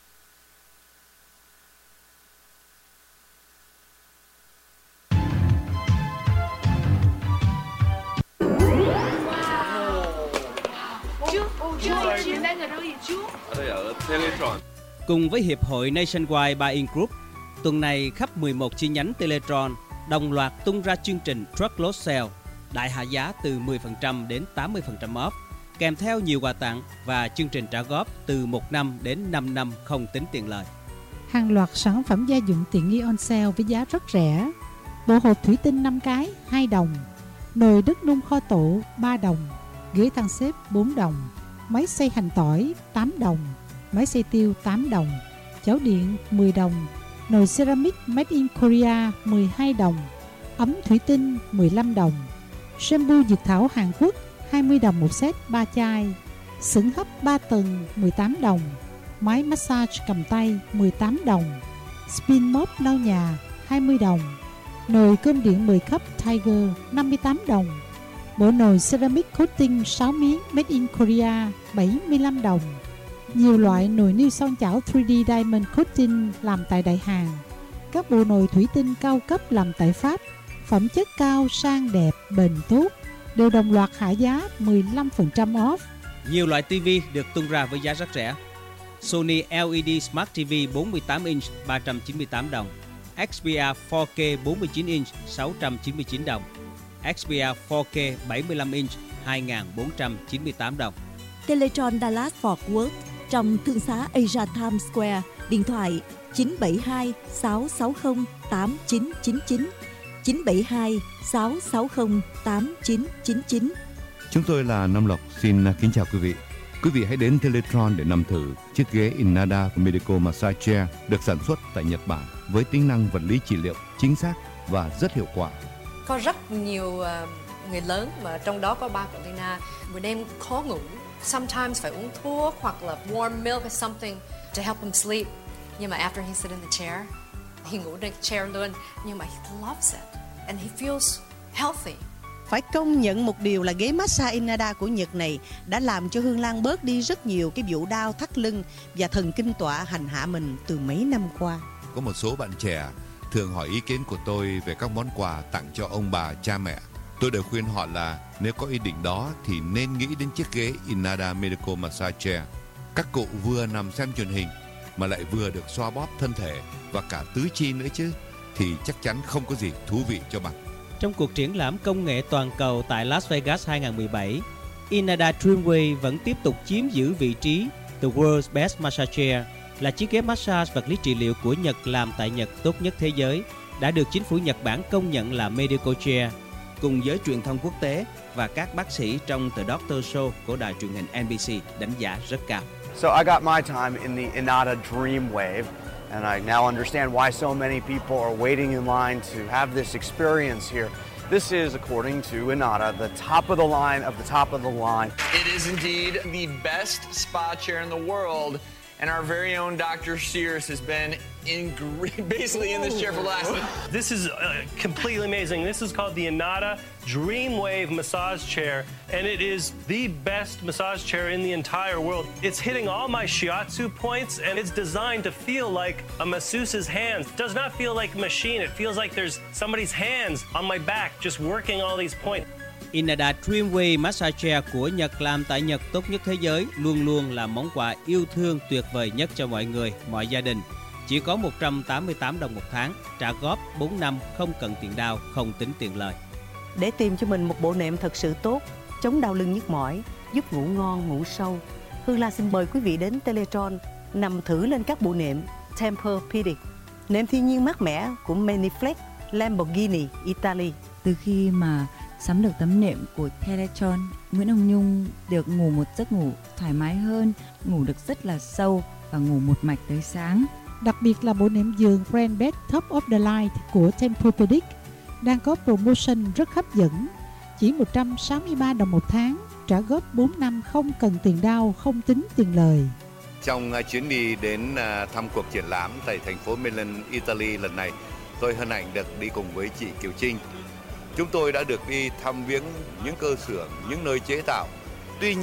Cùng với Hiệp hội Nationwide Buying Group, tuần này khắp mười một chi nhánh Teletron đồng loạt tung ra chương trình Truckload Sale, đại hạ giá từ mười phần trăm đến tám mươi phần trăm off, kèm theo nhiều quà tặng và chương trình trả góp từ một năm đến năm năm không tính tiền lời. Hàng loạt sản phẩm gia dụng tiện nghi on sale với giá rất rẻ. Bộ hộp thủy tinh năm cái, hai đồng. Nồi đất nung kho tộ, ba đồng. Ghế than xếp, bốn đồng. Máy xay hành tỏi, tám đồng. Máy xay tiêu, tám đồng. Chảo điện, mười đồng. Nồi ceramic made in Korea, mười hai đồng. Ấm thủy tinh, mười lăm đồng. Shampoo dược thảo Hàn Quốc, hai mươi đồng một set, ba chai. Xửng hấp ba tầng, mười tám đồng. Máy massage cầm tay, mười tám đồng. Spin mop lau nhà, hai mươi đồng. Nồi cơm điện mười cấp Tiger, năm mươi tám đồng. Bộ nồi ceramic coating sáu miếng made in Korea, bảy mươi lăm đồng. Nhiều loại nồi niêu xoong chảo ba D Diamond Coating làm tại Đại Hàn. Các bộ nồi thủy tinh cao cấp làm tại Pháp, phẩm chất cao, sang đẹp, bền tốt, đều đồng loạt hạ giá mười lăm phần trăm off. Nhiều loại ti vi được tung ra với giá rất rẻ. Sony L E D Smart ti vi bốn mươi tám inch ba trăm chín mươi tám đồng, X P R bốn K bốn mươi chín inch sáu trăm chín mươi chín đồng, X P R bốn K bảy mươi lăm inch hai nghìn bốn trăm chín mươi tám đồng. Teletron Dallas Fort Worth trong thương xá Asia Times Square, điện thoại chín bảy hai sáu sáu không tám chín chín chín, chín bảy hai sáu sáu không tám chín chín chín. Chúng tôi là Nam Lộc, xin kính chào quý vị. Quý vị hãy đến Teletron để nằm thử chiếc ghế Inada Medical Massage Chair được sản xuất tại Nhật Bản với tính năng vật lý trị liệu chính xác và rất hiệu quả. Có rất nhiều uh, người lớn mà trong đó có ba cậu Tina buổi đêm khó ngủ. Sometimes phải uống thuốc hoặc là warm milk or something to help him sleep. Nhưng mà after he sit in the chair, he ngủ trên chair luôn. Nhưng mà he loves it and he feels healthy. Phải công nhận một điều là ghế massage Inada của Nhật này đã làm cho Hương Lan bớt đi rất nhiều cái vụ đau thắt lưng và thần kinh tọa hành hạ mình từ mấy năm qua. Có một số bạn trẻ thường hỏi ý kiến của tôi về các món quà tặng cho ông bà cha mẹ. Tôi đều khuyên họ là nếu có ý định đó thì nên nghĩ đến chiếc ghế Inada Medical Massage Chair. Các cụ vừa nằm xem truyền hình mà lại vừa được xoa bóp thân thể và cả tứ chi nữa chứ, thì chắc chắn không có gì thú vị cho bằng. Trong cuộc triển lãm công nghệ toàn cầu tại Las Vegas hai không một bảy, Inada Dreamwave vẫn tiếp tục chiếm giữ vị trí The World's Best Massage Chair, là chiếc ghế massage vật lý trị liệu của Nhật làm tại Nhật tốt nhất thế giới, đã được chính phủ Nhật Bản công nhận là Medical Chair, cùng giới truyền thông quốc tế và các bác sĩ trong The Doctor Show của đài truyền hình N B C đánh giá rất cao. So I got my time in the Inada Dreamwave, and I now understand why so many people are waiting in line to have this experience here. This is, according to Inada, the top of the line of the top of the line. It is indeed the best spa chair in the world, and our very own Doctor Sears has been in basically in this chair for the last. This is uh, completely amazing. This is called the Inada Dreamwave Massage Chair, and it is the best massage chair in the entire world. It's hitting all my shiatsu points, and it's designed to feel like a masseuse's hands. It does not feel like a machine. It feels like there's somebody's hands on my back just working all these points. Inada Dreamwave Massage Chair của Nhật làm tại Nhật tốt nhất thế giới luôn luôn là món quà yêu thương tuyệt vời nhất cho mọi người, mọi gia đình. Chỉ có một trăm tám mươi tám đồng một tháng, trả góp bốn năm, không cần tiền đao, không tính tiền lời. Để tìm cho mình một bộ nệm thật sự tốt, chống đau lưng nhức mỏi, giúp ngủ ngon, ngủ sâu, Hương Lan xin mời quý vị đến Teletron nằm thử lên các bộ nệm Tempur-Pedic, nệm thiên nhiên mát mẻ của Maniflex, Lamborghini, Italy. Từ khi mà sắm được tấm nệm của Teletron, Nguyễn Hồng Nhung được ngủ một giấc ngủ thoải mái hơn, ngủ được rất là sâu và ngủ một mạch tới sáng. Đặc biệt là bộ nệm giường Brand Bed Top of the Line của Tempur-Pedic đang có promotion rất hấp dẫn, chỉ một trăm sáu mươi ba đồng một tháng, trả góp bốn năm, không cần tiền đao, không tính tiền lời. Trong chuyến đi đến thăm cuộc triển lãm tại thành phố Milan, Italy lần này, tôi hân hạnh được đi cùng với chị Kiều Trinh. Chúng tôi đã được đi thăm viếng những cơ xưởng, những nơi chế tạo. Tuy nhiên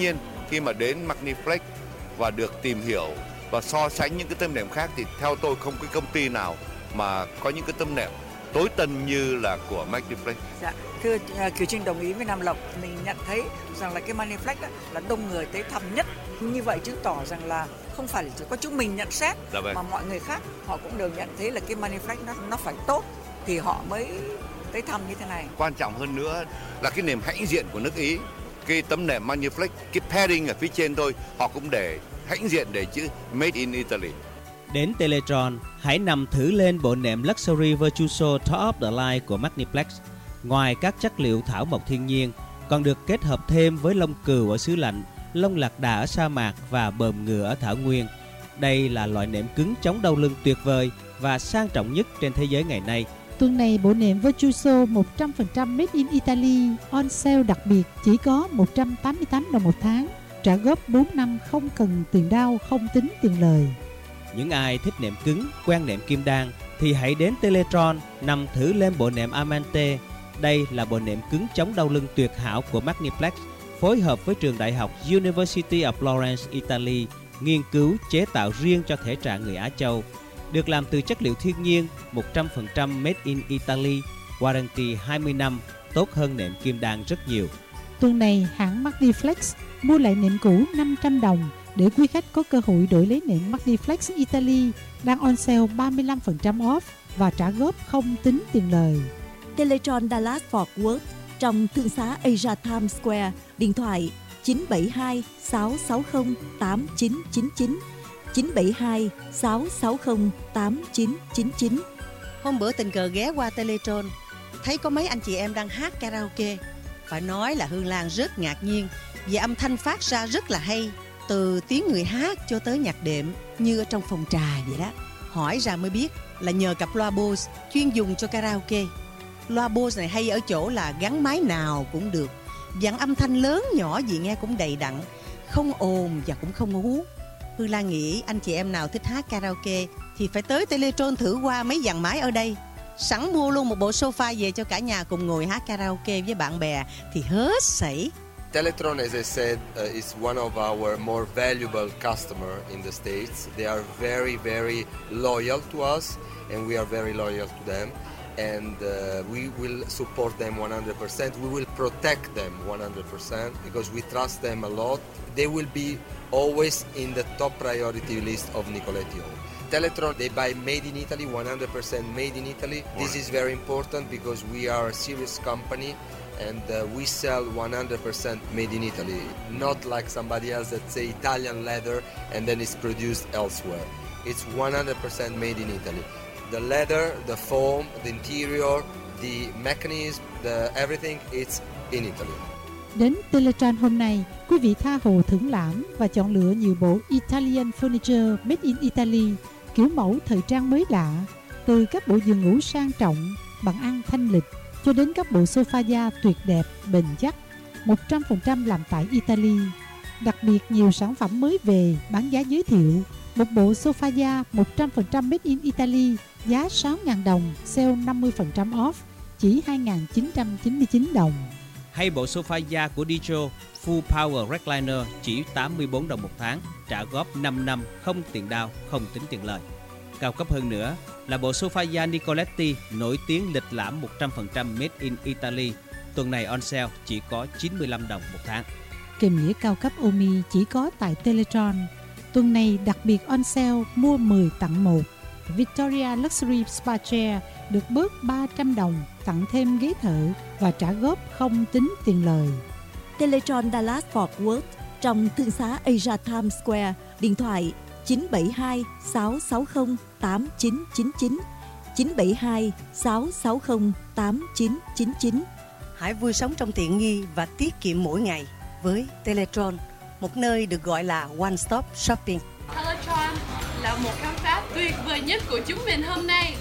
khi mà đến Magniflex và được tìm hiểu và so sánh những cái tấm nệm khác thì theo tôi không có công ty nào mà có những cái tấm nệm tối tân như là của Magniflex. Dạ, thưa uh, Kiều Trinh đồng ý với Nam Lộc, mình nhận thấy rằng là cái Magniflex là đông người tới thăm nhất. Như vậy chứng tỏ rằng là không phải chỉ có chúng mình nhận xét, dạ vâng. mà mọi người khác họ cũng đều nhận thấy là cái Magniflex nó nó phải tốt thì họ mới tới thăm như thế này. Quan trọng hơn nữa là cái nền hãnh diện của nước Ý. Cái tấm nệm Magniflex, cái padding ở phía trên thôi, họ cũng để hãnh diện để chữ Made in Italy. Đến Teletron, hãy nằm thử lên bộ nệm Luxury Virtuoso Top of the Line của Magniflex. Ngoài các chất liệu thảo mộc thiên nhiên, còn được kết hợp thêm với lông cừu ở xứ lạnh, lông lạc đà ở sa mạc và bờm ngựa ở thảo nguyên. Đây là loại nệm cứng chống đau lưng tuyệt vời và sang trọng nhất trên thế giới ngày nay. Tuần này bộ nệm Virtuoso một trăm phần trăm Made in Italy on sale đặc biệt chỉ có một trăm tám mươi tám đồng một tháng, trả góp bốn năm không cần tiền đau, không tính tiền lời. Những ai thích nệm cứng, quen nệm kim đan thì hãy đến Teletron nằm thử lên bộ nệm Amante. Đây là bộ nệm cứng chống đau lưng tuyệt hảo của Magniflex, phối hợp với trường đại học University of Florence, Italy, nghiên cứu chế tạo riêng cho thể trạng người Á Châu. Được làm từ chất liệu thiên nhiên, một trăm phần trăm Made in Italy, warranty hai mươi năm, tốt hơn nệm kim đan rất nhiều. Tuần này, hãng Magniflex mua lại nệm cũ năm trăm đồng để quý khách có cơ hội đổi lấy nệm Magniflex Italy đang on sale ba mươi lăm phần trăm off và trả góp không tính tiền lời. Teletron Dallas Fort Worth trong thương xá Asia Times Square, điện thoại chín bảy hai sáu sáu không tám chín chín chín, chín bảy hai sáu sáu không tám chín chín chín. Hôm bữa tình cờ ghé qua Teletron, thấy có mấy anh chị em đang hát karaoke. Phải nói là Hương Lan rất ngạc nhiên vì âm thanh phát ra rất là hay, từ tiếng người hát cho tới nhạc đệm như ở trong phòng trà vậy đó. Hỏi ra mới biết là nhờ cặp loa Bose chuyên dùng cho karaoke. Loa Bose này hay ở chỗ là gắn máy nào cũng được, dàn âm thanh lớn nhỏ gì nghe cũng đầy đặn, không ồn và cũng không hú. Hương Lan nghĩ anh chị em nào thích hát karaoke thì phải tới Teletron thử qua mấy dàn máy ở đây. Sẵn mua luôn một bộ sofa về cho cả nhà cùng ngồi hát karaoke với bạn bè thì hết sảy. Teletron, as I said, uh, is one of our more valuable customers in the States. They are very, very loyal to us, and we are very loyal to them. And uh, we will support them one hundred percent. We will protect them one hundred percent because we trust them a lot. They will be always in the top priority list of Nicoletti Home. Teletron, they buy made in Italy, one hundred percent made in Italy. This is very important because we are a serious company. And uh, we sell one hundred percent made in Italy, not like somebody else that say Italian leather and then it's produced elsewhere. It's one hundred percent made in Italy. The leather, the foam, the interior, the mechanism, the everything, it's in Italy. Đến Teletron hôm nay, quý vị tha hồ thưởng lãm và chọn lựa nhiều bộ Italian Furniture Made in Italy, kiểu mẫu thời trang mới lạ, từ các bộ giường ngủ sang trọng, bằng ăn thanh lịch, cho đến các bộ sofa da tuyệt đẹp, bền chắc, một trăm phần trăm làm tại Italy. Đặc biệt nhiều sản phẩm mới về bán giá giới thiệu. Một bộ sofa da một trăm phần trăm Made in Italy giá sáu nghìn đồng, sale năm mươi phần trăm off, chỉ hai nghìn chín trăm chín mươi chín đồng. Hay bộ sofa da của Dijo Full Power Recliner chỉ tám mươi tư đồng một tháng, trả góp năm năm, không tiền đao, không tính tiền lời. Cao cấp hơn nữa là bộ sofa da Nicoletti nổi tiếng lịch lãm một trăm phần trăm Made in Italy. Tuần này on sale chỉ có chín mươi lăm đồng một tháng. Kèm nghĩa cao cấp Omi chỉ có tại Teletron. Tuần này đặc biệt on sale mua mười tặng một. Victoria Luxury Spa Chair được bớt ba trăm đồng, tặng thêm ghế thợ và trả góp không tính tiền lời. Teletron Dallas Fort Worth trong thương xá Asia Times Square, điện thoại chín bảy hai sáu sáu không tám chín chín chín, chín bảy hai sáu sáu không tám chín chín chín. Hãy vui sống trong tiện nghi và tiết kiệm mỗi ngày với Teletron, một nơi được gọi là One Stop Shopping. Teletron là một khám phá tuyệt vời nhất của chúng mình hôm nay.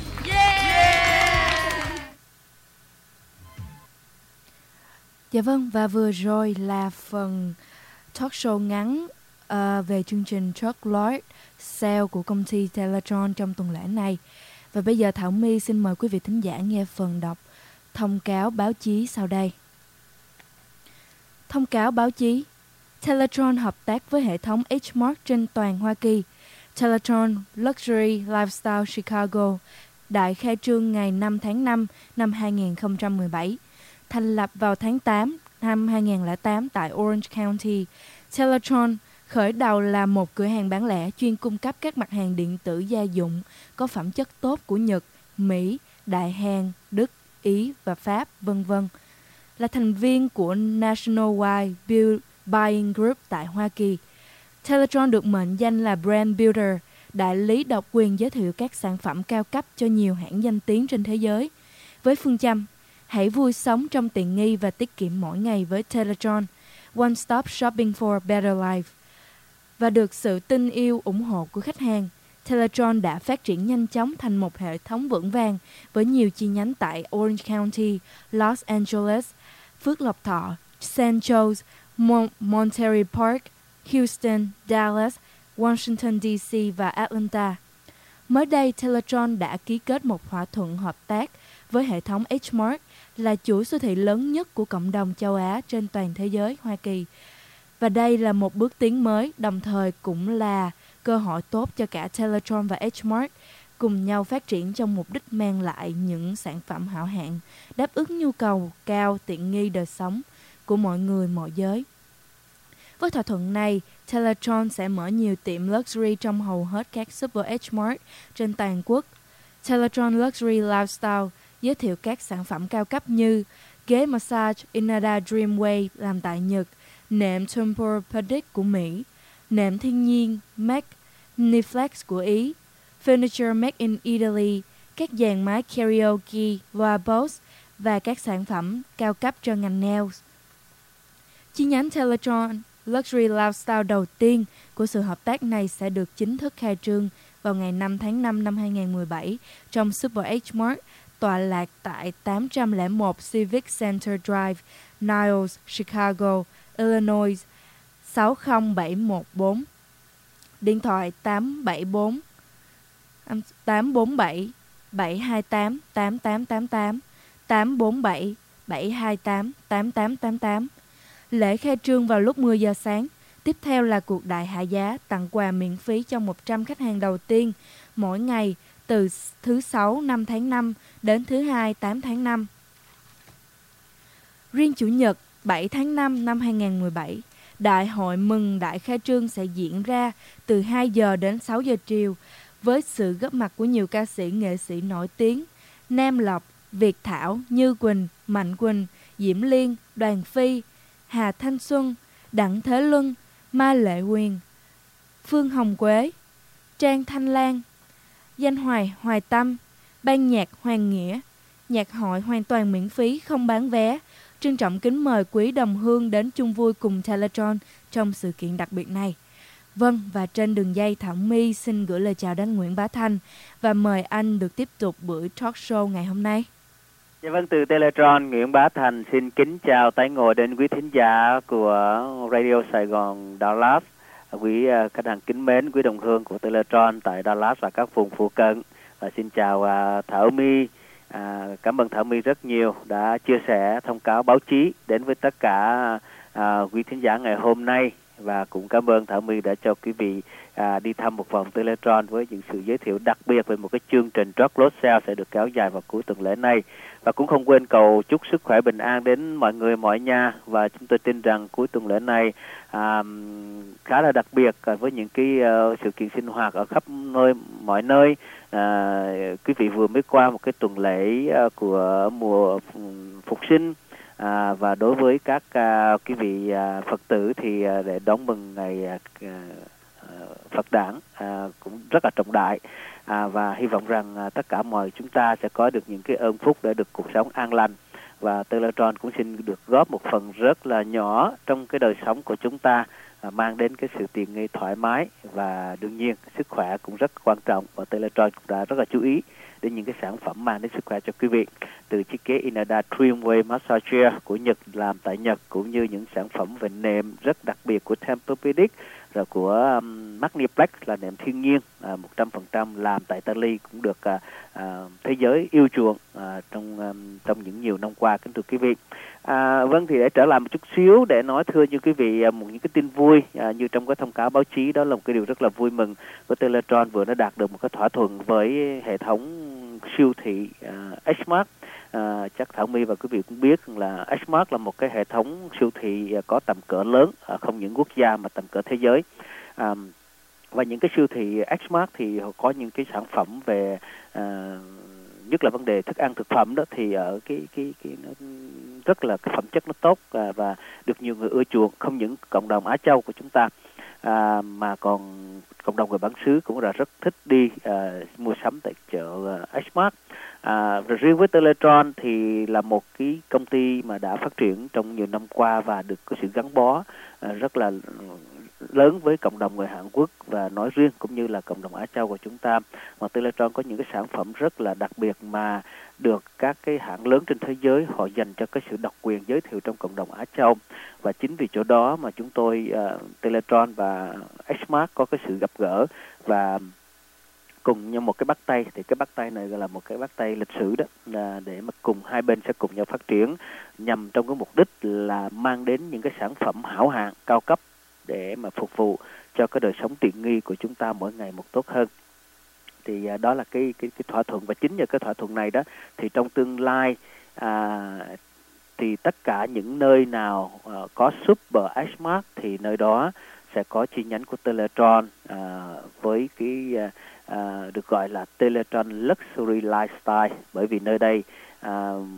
Yeah! Dạ vâng, và vừa rồi là phần talk show ngắn uh, về chương trình Chocolate Sale của công ty Teletron trong tuần lễ này. Và bây giờ Thảo My xin mời quý vị thính giả nghe phần đọc thông cáo báo chí sau đây. Thông cáo báo chí. Teletron hợp tác với hệ thống H-Mart trên toàn Hoa Kỳ. Teletron Luxury Lifestyle Chicago đại khai trương ngày năm tháng năm năm hai nghìn không trăm mười bảy. Thành lập vào tháng tám năm hai nghìn không trăm lẻ tám tại Orange County, Teletron khởi đầu là một cửa hàng bán lẻ chuyên cung cấp các mặt hàng điện tử gia dụng có phẩm chất tốt của Nhật, Mỹ, Đại Hàn, Đức, Ý và Pháp, vân vân. Là thành viên của Nationwide Buying Group tại Hoa Kỳ. Teletron được mệnh danh là Brand Builder, đại lý độc quyền giới thiệu các sản phẩm cao cấp cho nhiều hãng danh tiếng trên thế giới. Với phương châm, hãy vui sống trong tiện nghi và tiết kiệm mỗi ngày với Teletron, One Stop Shopping for a Better Life. Và được sự tin yêu ủng hộ của khách hàng, Teletron đã phát triển nhanh chóng thành một hệ thống vững vàng với nhiều chi nhánh tại Orange County, Los Angeles, Phước Lộc Thọ, Saint Joe's, Mon- Monterey Park, Houston, Dallas, Washington D C và Atlanta. Mới đây, Teletron đã ký kết một thỏa thuận hợp tác với hệ thống H-Mart, là chuỗi siêu thị lớn nhất của cộng đồng châu Á trên toàn thế giới Hoa Kỳ. Và đây là một bước tiến mới, đồng thời cũng là cơ hội tốt cho cả Teletron và H-Mart cùng nhau phát triển trong mục đích mang lại những sản phẩm hảo hạng, đáp ứng nhu cầu cao, tiện nghi đời sống của mọi người, mọi giới. Với thỏa thuận này, Teletron sẽ mở nhiều tiệm luxury trong hầu hết các Super H-Mart trên toàn quốc. Teletron Luxury Lifestyle giới thiệu các sản phẩm cao cấp như ghế massage Inada Dreamwave làm tại Nhật, nệm Tempur-Pedic của Mỹ, nệm thiên nhiên Magniflex của Ý, furniture made in Italy, các dàn máy karaoke, loa Bose và các sản phẩm cao cấp cho ngành nails. Chi nhánh Teletron Luxury Lifestyle đầu tiên của sự hợp tác này sẽ được chính thức khai trương vào ngày năm tháng năm năm hai nghìn không trăm mười bảy trong Super H-Mart tọa lạc tại tám trăm lẻ một Civic Center Drive, Niles, Chicago, Illinois sáu không bảy một bốn. Điện thoại tám bảy bốn tám bốn bảy bảy hai tám tám tám tám tám, tám bốn bảy bảy hai tám tám tám tám tám. Lễ khai trương vào lúc mười giờ sáng. Tiếp theo là cuộc đại hạ giá tặng quà miễn phí cho một trăm khách hàng đầu tiên mỗi ngày từ thứ Sáu năm tháng năm đến thứ Hai tám tháng năm. Riêng Chủ nhật bảy tháng năm năm hai nghìn không trăm mười bảy, đại hội mừng đại khai trương sẽ diễn ra từ hai giờ đến sáu giờ chiều với sự góp mặt của nhiều ca sĩ nghệ sĩ nổi tiếng Nam Lộc, Việt Thảo, Như Quỳnh, Mạnh Quỳnh, Diễm Liên, Đoàn Phi, Hà Thanh Xuân, Đặng Thế Luân, Ma Lệ Quyền, Phương Hồng Quế, Trang Thanh Lan, Danh Hoài Hoài Tâm, ban nhạc Hoàng Nghĩa. Nhạc hội hoàn toàn miễn phí, không bán vé. Trân trọng kính mời quý đồng hương đến chung vui cùng Teletron trong sự kiện đặc biệt này. Vâng, và trên đường dây Thảo My xin gửi lời chào đến Nguyễn Bá Thanh và mời anh được tiếp tục buổi talk show ngày hôm nay. Dạ vâng, từ Teletron, Nguyễn Bá Thành xin kính chào tái ngộ đến quý thính giả của Radio Sài Gòn Dallas, quý khách hàng kính mến, quý đồng hương của Teletron tại Dallas và các vùng phụ cận. Và xin chào uh, Thảo My, à, cảm ơn Thảo My rất nhiều đã chia sẻ thông cáo báo chí đến với tất cả uh, quý thính giả ngày hôm nay. Và cũng cảm ơn Thảo My đã cho quý vị à, đi thăm một vòng Teletron với những sự giới thiệu đặc biệt về một cái chương trình Drug Load Sale sẽ được kéo dài vào cuối tuần lễ này. Và cũng không quên cầu chúc sức khỏe bình an đến mọi người mọi nhà. Và chúng tôi tin rằng cuối tuần lễ này à, khá là đặc biệt với những cái uh, sự kiện sinh hoạt ở khắp nơi mọi nơi. À, quý vị vừa mới qua một cái tuần lễ uh, của mùa phục sinh. À, và đối với các à, quý vị à, Phật tử thì à, để đón mừng ngày à, à, Phật đản à, cũng rất là trọng đại, à, và hy vọng rằng à, tất cả mọi chúng ta sẽ có được những cái ơn phúc để được cuộc sống an lành. Và Teletron cũng xin được góp một phần rất là nhỏ trong cái đời sống của chúng ta, à, mang đến cái sự tiện nghi thoải mái, và đương nhiên sức khỏe cũng rất quan trọng, và Teletron cũng đã rất là chú ý đến những cái sản phẩm mang đến sức khỏe cho quý vị, từ chiếc ghế Inada Dreamwave Massage Chair của Nhật làm tại Nhật, cũng như những sản phẩm về nệm rất đặc biệt của Tempur-Pedic, rồi của um, Magniplex là nệm thiên nhiên à, một trăm phần trăm làm tại Italy, cũng được à, à, thế giới yêu chuộng à, trong um, trong những nhiều năm qua, kính thưa quý vị. À, vâng, thì để trở lại một chút xíu để nói thưa như quý vị một những cái tin vui à, như trong cái thông cáo báo chí, đó là một cái điều rất là vui mừng của Teletron vừa nó đạt được một cái thỏa thuận với hệ thống siêu thị uh, H-Mart. À, chắc Thảo My và quý vị cũng biết là H-Mart là một cái hệ thống siêu thị có tầm cỡ lớn, à, không những quốc gia mà tầm cỡ thế giới. À, và những cái siêu thị H-Mart thì có những cái sản phẩm về à, nhất là vấn đề thức ăn thực phẩm đó, thì ở cái cái cái nó rất là cái phẩm chất nó tốt à, và được nhiều người ưa chuộng, không những cộng đồng Á Châu của chúng ta à, mà còn cộng đồng người bản xứ cũng là rất thích đi à, mua sắm tại chợ à, H-Mart. À, rồi riêng với Teletron thì là một cái công ty mà đã phát triển trong nhiều năm qua và được có sự gắn bó à, rất là lớn với cộng đồng người Hàn Quốc và nói riêng cũng như là cộng đồng Á Châu của chúng ta. Mà Teletron có những cái sản phẩm rất là đặc biệt mà được các cái hãng lớn trên thế giới họ dành cho cái sự độc quyền giới thiệu trong cộng đồng Á Châu. Và chính vì chỗ đó mà chúng tôi uh, Teletron và H-Mart có cái sự gặp gỡ và cùng nhau một cái bắt tay. Thì cái bắt tay này là một cái bắt tay lịch sử đó, là để mà cùng hai bên sẽ cùng nhau phát triển nhằm trong cái mục đích là mang đến những cái sản phẩm hảo hạng cao cấp để mà phục vụ cho cái đời sống tiện nghi của chúng ta mỗi ngày một tốt hơn. Thì uh, đó là cái cái cái thỏa thuận, và chính nhờ cái thỏa thuận này đó thì trong tương lai à, thì tất cả những nơi nào uh, có Super H-Mart thì nơi đó sẽ có chi nhánh của Teletron uh, với cái uh, uh, được gọi là Teletron Luxury Lifestyle, bởi vì nơi đây uh,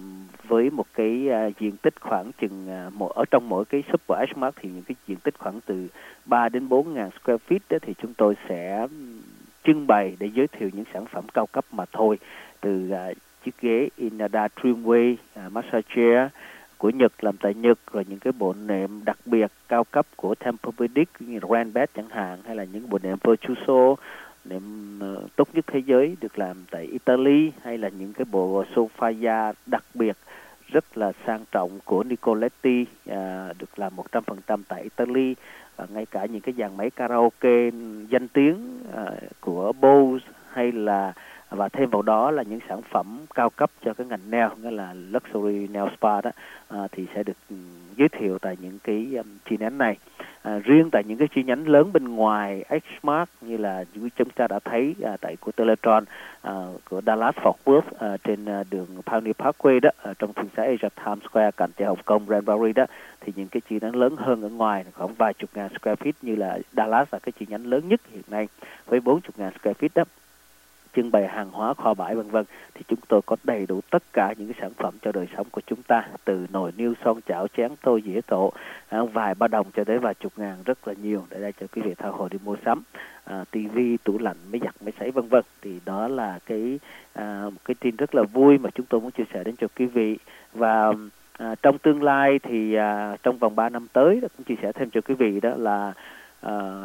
với một cái uh, diện tích khoảng chừng uh, một, ở trong mỗi cái Super H-Mart thì những cái diện tích khoảng từ ba đến bốn ngàn square feet đó, thì chúng tôi sẽ trưng bày để giới thiệu những sản phẩm cao cấp mà thôi, từ uh, chiếc ghế Inada Dreamway uh, massage chair của Nhật làm tại Nhật, rồi những cái bộ nệm đặc biệt cao cấp của Tempur-Pedic như là Grand Bed chẳng hạn, hay là những bộ nệm Virtuoso nệm uh, tốt nhất thế giới được làm tại Italy, hay là những cái bộ sofa da đặc biệt rất là sang trọng của Nicoletti uh, được làm một trăm phần trăm tại Italy, và ngay cả những cái dàn máy karaoke danh tiếng uh, của Bose, hay là và thêm vào đó là những sản phẩm cao cấp cho cái ngành nail, nghĩa là luxury nail spa đó, à, thì sẽ được um, giới thiệu tại những cái um, chi nhánh này. À, riêng tại những cái chi nhánh lớn bên ngoài H-Mart như là chúng ta đã thấy à, tại của Teletron à, của Dallas Fort Worth à, trên à, đường Pioneer Parkway đó, à, trong thương xá Asia Times Square cạnh chợ Hồng Kông Grand Prairie đó, thì những cái chi nhánh lớn hơn ở ngoài khoảng vài chục ngàn square feet như là Dallas là cái chi nhánh lớn nhất hiện nay với bốn chục ngàn square feet đó, trưng bày hàng hóa kho bãi vân vân, thì chúng tôi có đầy đủ tất cả những cái sản phẩm cho đời sống của chúng ta, từ nồi niêu son chảo chén tô dĩa tổ à, vài ba đồng cho đến vài chục ngàn, rất là nhiều để đây cho quý vị tha hồ đi mua sắm. À, tivi, tủ lạnh, máy giặt, máy sấy vân vân. Thì đó là cái à, một cái tin rất là vui mà chúng tôi muốn chia sẻ đến cho quý vị. Và à, trong tương lai thì à, trong vòng ba năm tới, cũng chia sẻ thêm cho quý vị đó là à,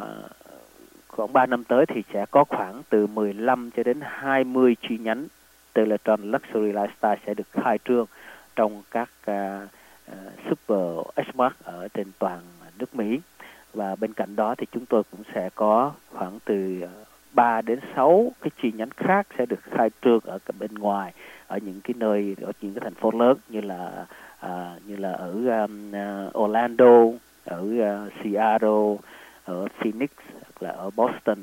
khoảng ba năm tới thì sẽ có khoảng từ mười lăm cho đến hai mươi chi nhánh Teletron Luxury Lifestyle sẽ được khai trương trong các uh, uh, Super H-Mart ở trên toàn nước Mỹ. Và bên cạnh đó thì chúng tôi cũng sẽ có khoảng từ ba đến sáu cái chi nhánh khác sẽ được khai trương ở bên ngoài, ở những cái nơi, ở những cái thành phố lớn như là uh, như là ở um, uh, Orlando, ở uh, Seattle, ở Phoenix, là ở Boston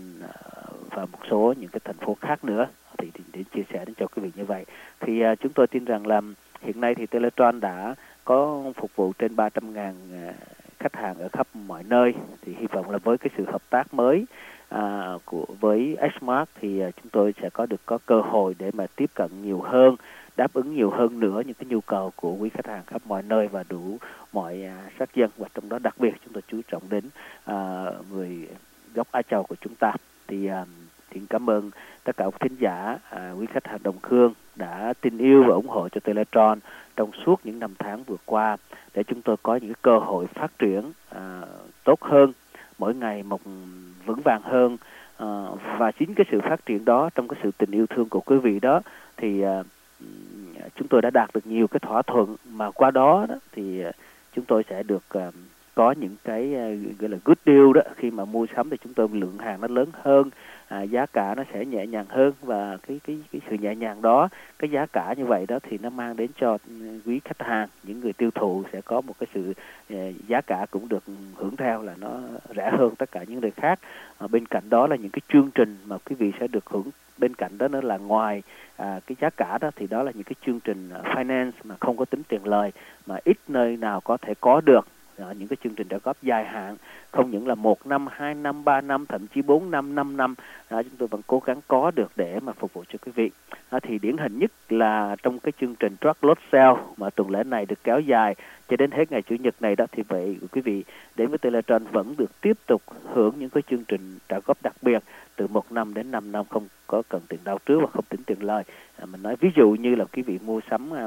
và một số những cái thành phố khác nữa, thì để chia sẻ đến cho quý vị như vậy. Thì uh, chúng tôi tin rằng là hiện nay thì Teletron đã có phục vụ trên ba trăm ngàn uh, khách hàng ở khắp mọi nơi. Thì hy vọng là với cái sự hợp tác mới uh, của với H-Mart thì uh, chúng tôi sẽ có được có cơ hội để mà tiếp cận nhiều hơn, đáp ứng nhiều hơn nữa những cái nhu cầu của quý khách hàng khắp mọi nơi và đủ mọi uh, sắc dân, và trong đó đặc biệt chúng tôi chú trọng đến uh, người gốc Á Châu của chúng ta. Thì uh, xin cảm ơn tất cả các thính giả, uh, quý khách hàng đồng hương đã tin yêu và ủng hộ cho Teletron trong suốt những năm tháng vừa qua, để chúng tôi có những cơ hội phát triển uh, tốt hơn, mỗi ngày một vững vàng hơn. Uh, và chính cái sự phát triển đó, trong cái sự tình yêu thương của quý vị đó, thì uh, chúng tôi đã đạt được nhiều cái thỏa thuận mà qua đó, đó thì uh, chúng tôi sẽ được uh, có những cái uh, gọi là good deal đó, khi mà mua sắm thì chúng tôi lượng hàng nó lớn hơn, à, giá cả nó sẽ nhẹ nhàng hơn, và cái cái cái sự nhẹ nhàng đó, cái giá cả như vậy đó thì nó mang đến cho quý khách hàng, những người tiêu thụ sẽ có một cái sự uh, giá cả cũng được hưởng theo là nó rẻ hơn tất cả những nơi khác. À, bên cạnh đó là những cái chương trình mà quý vị sẽ được hưởng, bên cạnh đó nữa là ngoài à, cái giá cả đó thì đó là những cái chương trình uh, finance mà không có tính tiền lời, mà ít nơi nào có thể có được. À, những cái chương trình trả góp dài hạn, không những là một năm, hai năm, ba năm, thậm chí bốn năm, năm năm, à, chúng tôi vẫn cố gắng có được để mà phục vụ cho quý vị. À, thì điển hình nhất là trong cái chương trình Truckload Sale mà tuần lễ này được kéo dài cho đến hết ngày Chủ nhật này đó, thì vậy quý vị đến với Teletron vẫn được tiếp tục hưởng những cái chương trình trả góp đặc biệt từ một năm đến năm năm, không có cần tiền đáo trước và không tính tiền lời. À, mình nói ví dụ như là quý vị mua sắm à,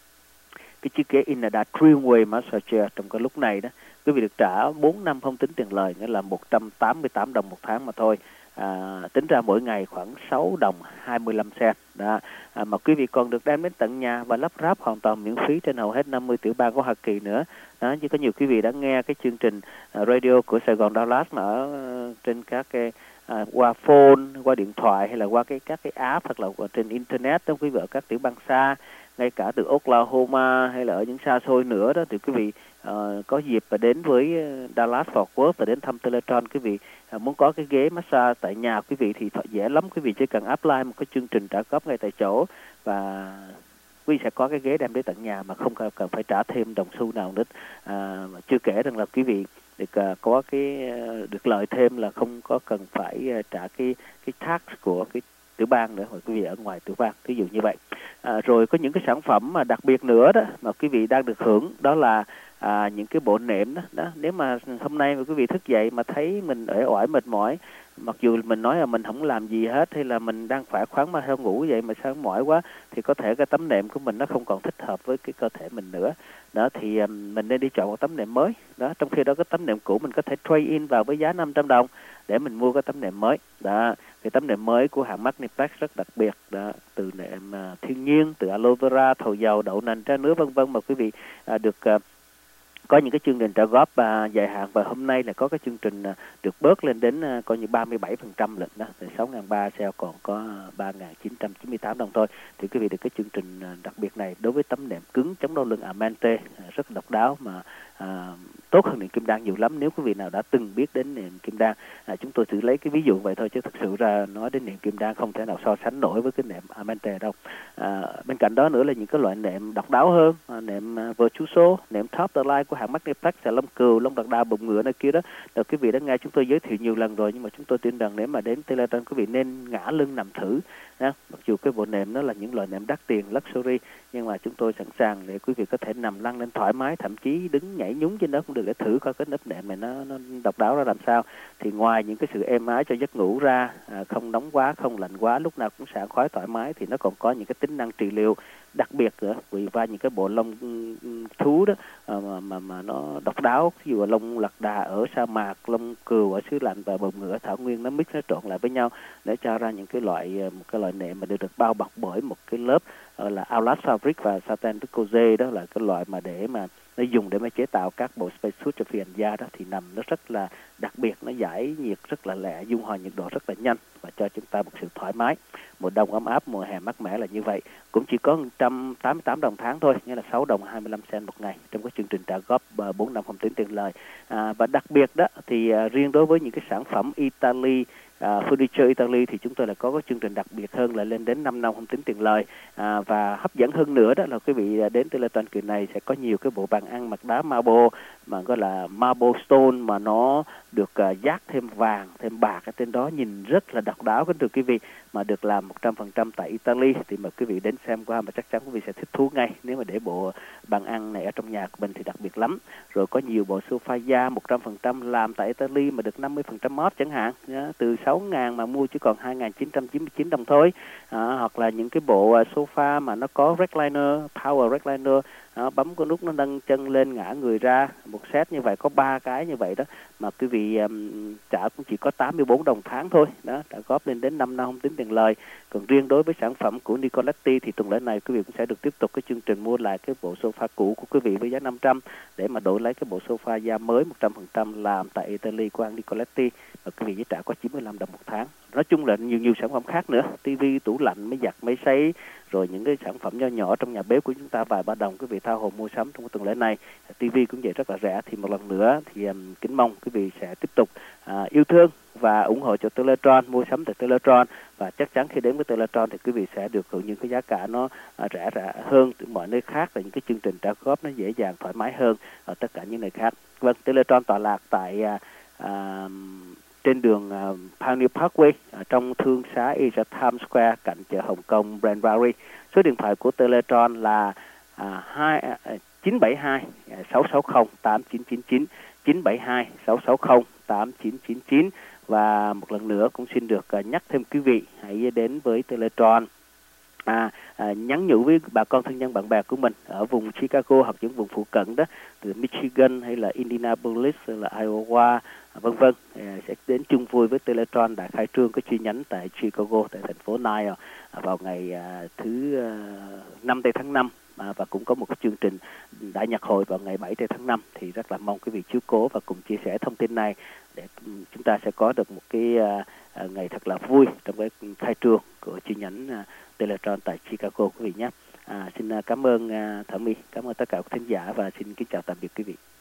cái chiếc ghế Inada Dreamwave Massage Chair trong cái lúc này đó, quý vị được trả bốn năm không tính tiền lời, nghĩa là một trăm tám mươi tám đồng một tháng mà thôi. À, tính ra mỗi ngày khoảng sáu đồng hai mươi lăm sen đó. À, mà quý vị còn được đem đến tận nhà và lắp ráp hoàn toàn miễn phí trên hầu hết năm mươi tiểu bang của Hoa Kỳ nữa. Đó, chứ có nhiều quý vị đã nghe cái chương trình uh, radio của Sài Gòn Dallas mà ở uh, trên các cái uh, qua phone, qua điện thoại hay là qua cái các cái app hoặc là trên internet đó, quý vị ở các tiểu bang xa, ngay cả từ Oklahoma hay là ở những xa xôi nữa đó, thì quý vị uh, có dịp và đến với Dallas Fort Worth và đến thăm Teletron, quý vị uh, muốn có cái ghế massage tại nhà quý vị thì dễ lắm, quý vị chỉ cần apply một cái chương trình trả góp ngay tại chỗ và quý vị sẽ có cái ghế đem đến tận nhà mà không cần phải trả thêm đồng xu nào nữa. À, chưa kể rằng là quý vị được uh, có cái uh, được lợi thêm là không có cần phải uh, trả cái cái tax của cái tiểu bang nữa, hoặc quý vị ở ngoài tiểu bang, ví dụ như vậy. À, rồi có những cái sản phẩm mà đặc biệt nữa đó mà quý vị đang được hưởng, đó là à, những cái bộ nệm đó. đó. Nếu mà hôm nay mà quý vị thức dậy mà thấy mình uể oải mệt mỏi, mặc dù mình nói là mình không làm gì hết hay là mình đang khỏe khoắn mà theo ngủ vậy mà sao mỏi quá, thì có thể cái tấm nệm của mình nó không còn thích hợp với cái cơ thể mình nữa. Đó thì um, mình nên đi chọn một tấm nệm mới. Đó, trong khi đó cái tấm nệm cũ mình có thể trade in vào với giá năm trăm đồng để mình mua cái tấm nệm mới. Đó, thì tấm nệm mới của hãng Magniflex rất đặc biệt, đó, từ nệm uh, thiên nhiên, từ aloe vera, thầu dầu, đậu nành, trái nứa vân vân mà quý vị uh, được uh, có những cái chương trình trả góp uh, dài hạn, và hôm nay là có cái chương trình uh, được bớt lên đến uh, coi như ba mươi bảy phần trăm lận đó, từ sáu nghìn ba trăm sale còn có ba nghìn chín trăm chín mươi tám đồng thôi. Thì quý vị được cái chương trình uh, đặc biệt này đối với tấm nệm cứng chống đau lưng Amante uh, rất độc đáo mà uh, tốt hơn nệm kim đan nhiều lắm. Nếu quý vị nào đã từng biết đến nệm kim đan, à, chúng tôi chỉ lấy cái ví dụ vậy thôi, chứ thực sự ra nói đến nệm kim đan không thể nào so sánh nổi với cái nệm Amante đâu. À, bên cạnh đó nữa là những cái loại nệm độc đáo hơn, à, nệm uh, Virtuoso, nệm Top the Line của hãng Magniflex, là lông cừu, lông đạc đa, bụng ngựa này kia đó. Rồi quý vị đã nghe chúng tôi giới thiệu nhiều lần rồi, nhưng mà chúng tôi tin rằng nếu mà đến Teletron quý vị nên ngã lưng nằm thử. Đó. Mặc dù cái bộ nệm đó là những loại nệm đắt tiền, luxury, nhưng mà chúng tôi sẵn sàng để quý vị có thể nằm lăn lên thoải mái, thậm chí đứng nhảy nhúng trên đó cũng được, để thử coi cái nếp nệm này nó, nó độc đáo ra làm sao. Thì ngoài những cái sự êm ái cho giấc ngủ ra, à, không nóng quá, không lạnh quá, lúc nào cũng sảng khoái thoải mái, thì nó còn có những cái tính năng trị liệu đặc biệt nữa, vì va những cái bộ lông thú đó à, mà, mà mà nó độc đáo, ví dụ là lông lạc đà ở sa mạc, lông cừu ở xứ lạnh và bồng ngựa thảo nguyên, nó mix nó trộn lại với nhau để cho ra những cái loại một cái loại nệm mà được được bao bọc bởi một cái lớp uh, là Outlast Fabric và Satin Viscose. Đó là cái loại mà để mà nó dùng để mà chế tạo các bộ spacesuit cho phi hành gia đó, thì nằm nó rất là đặc biệt, nó giải nhiệt rất là lẹ, dung hòa nhiệt độ rất là nhanh và cho chúng ta một sự thoải mái. Mùa đông ấm áp, mùa hè mát mẻ là như vậy. Cũng chỉ có một trăm tám mươi tám đồng tháng thôi, nghĩa là sáu đồng hai mươi lăm sen một ngày trong cái chương trình trả góp bốn năm không tính tiền lời. À, và đặc biệt đó thì uh, riêng đối với những cái sản phẩm Italy, Uh, Furniture Italy thì chúng tôi là có cái chương trình đặc biệt hơn là lên đến năm năm không tính tiền lời. À, và hấp dẫn hơn nữa đó là quý vị đến Teletron kỳ này sẽ có nhiều cái bộ bàn ăn mặt đá marble mà gọi là marble stone, mà nó được uh, dát thêm vàng, thêm bạc ở trên đó, nhìn rất là độc đáo kính thưa quý vị, mà được làm một trăm phần trăm tại Italy. Thì mời quý vị đến xem qua mà chắc chắn quý vị sẽ thích thú ngay. Nếu mà để bộ bàn ăn này ở trong nhà của mình thì đặc biệt lắm. Rồi có nhiều bộ sofa da một trăm phần trăm làm tại Italy mà được năm mươi phần trăm off chẳng hạn, nhá, từ sáu nghìn mà mua chỉ còn hai nghìn chín trăm chín mươi chín đồng thôi. À, hoặc là những cái bộ sofa mà nó có recliner, power recliner, à, bấm cái nút nó nâng chân lên ngã người ra, một set như vậy có ba cái như vậy đó mà quý vị um, trả cũng chỉ có tám mươi bốn đồng tháng thôi đó, đã góp lên đến năm năm không tính tiền lời. Còn riêng đối với sản phẩm của Nicoletti thì tuần lễ này quý vị cũng sẽ được tiếp tục cái chương trình mua lại cái bộ sofa cũ của quý vị với giá năm trăm để mà đổi lấy cái bộ sofa da mới một trăm phần trăm làm tại Italy của hãng Nicoletti, và quý vị chỉ trả có chín mươi lăm đồng một tháng. Nói chung là nhiều nhiều sản phẩm khác nữa, tivi, tủ lạnh, máy giặt, máy sấy, rồi những cái sản phẩm nho nhỏ trong nhà bếp của chúng ta vài ba đồng quý vị tha hồ mua sắm trong cái tuần lễ này. Tivi cũng vậy rất là rẻ. Thì một lần nữa thì um, kính mong quý vị sẽ tiếp tục uh, yêu thương và ủng hộ cho Teletron, mua sắm tại Teletron, và chắc chắn khi đến với Teletron thì quý vị sẽ được hưởng những cái giá cả nó uh, rẻ rẻ hơn từ mọi nơi khác, và những cái chương trình trả góp nó dễ dàng thoải mái hơn ở tất cả những nơi khác. Vâng, Teletron tọa lạc tại uh, uh, trên đường uh, Pioneer Parkway ở trong thương xá Asia Times Square cạnh chợ Hồng Kông Brandbury. Số điện thoại của Teletron là uh, chín bảy hai sáu sáu không tám chín chín chín, chín bảy hai sáu sáu không tám chín chín chín. Và một lần nữa cũng xin được uh, nhắc thêm quý vị hãy đến với Teletron. À, à, nhắn nhủ với bà con thân nhân bạn bè của mình ở vùng Chicago hoặc những vùng phụ cận đó, từ Michigan hay là Indianapolis hay là Iowa vân vân, à, sẽ đến chung vui với Teletron đã khai trương cái chi nhánh tại Chicago, tại thành phố Nile à, vào ngày à, thứ à, năm tây tháng năm. À, và cũng có một cái chương trình đại nhạc hội vào ngày bảy tây tháng năm. Thì rất là mong quý vị chiếu cố và cùng chia sẻ thông tin này để chúng ta sẽ có được một cái à, à, ngày thật là vui trong cái khai trương của chi nhánh à, Teletron tại Chicago quý vị nhé. À, xin cảm ơn uh, Thảo My, cảm ơn tất cả các thính giả và xin kính chào tạm biệt quý vị.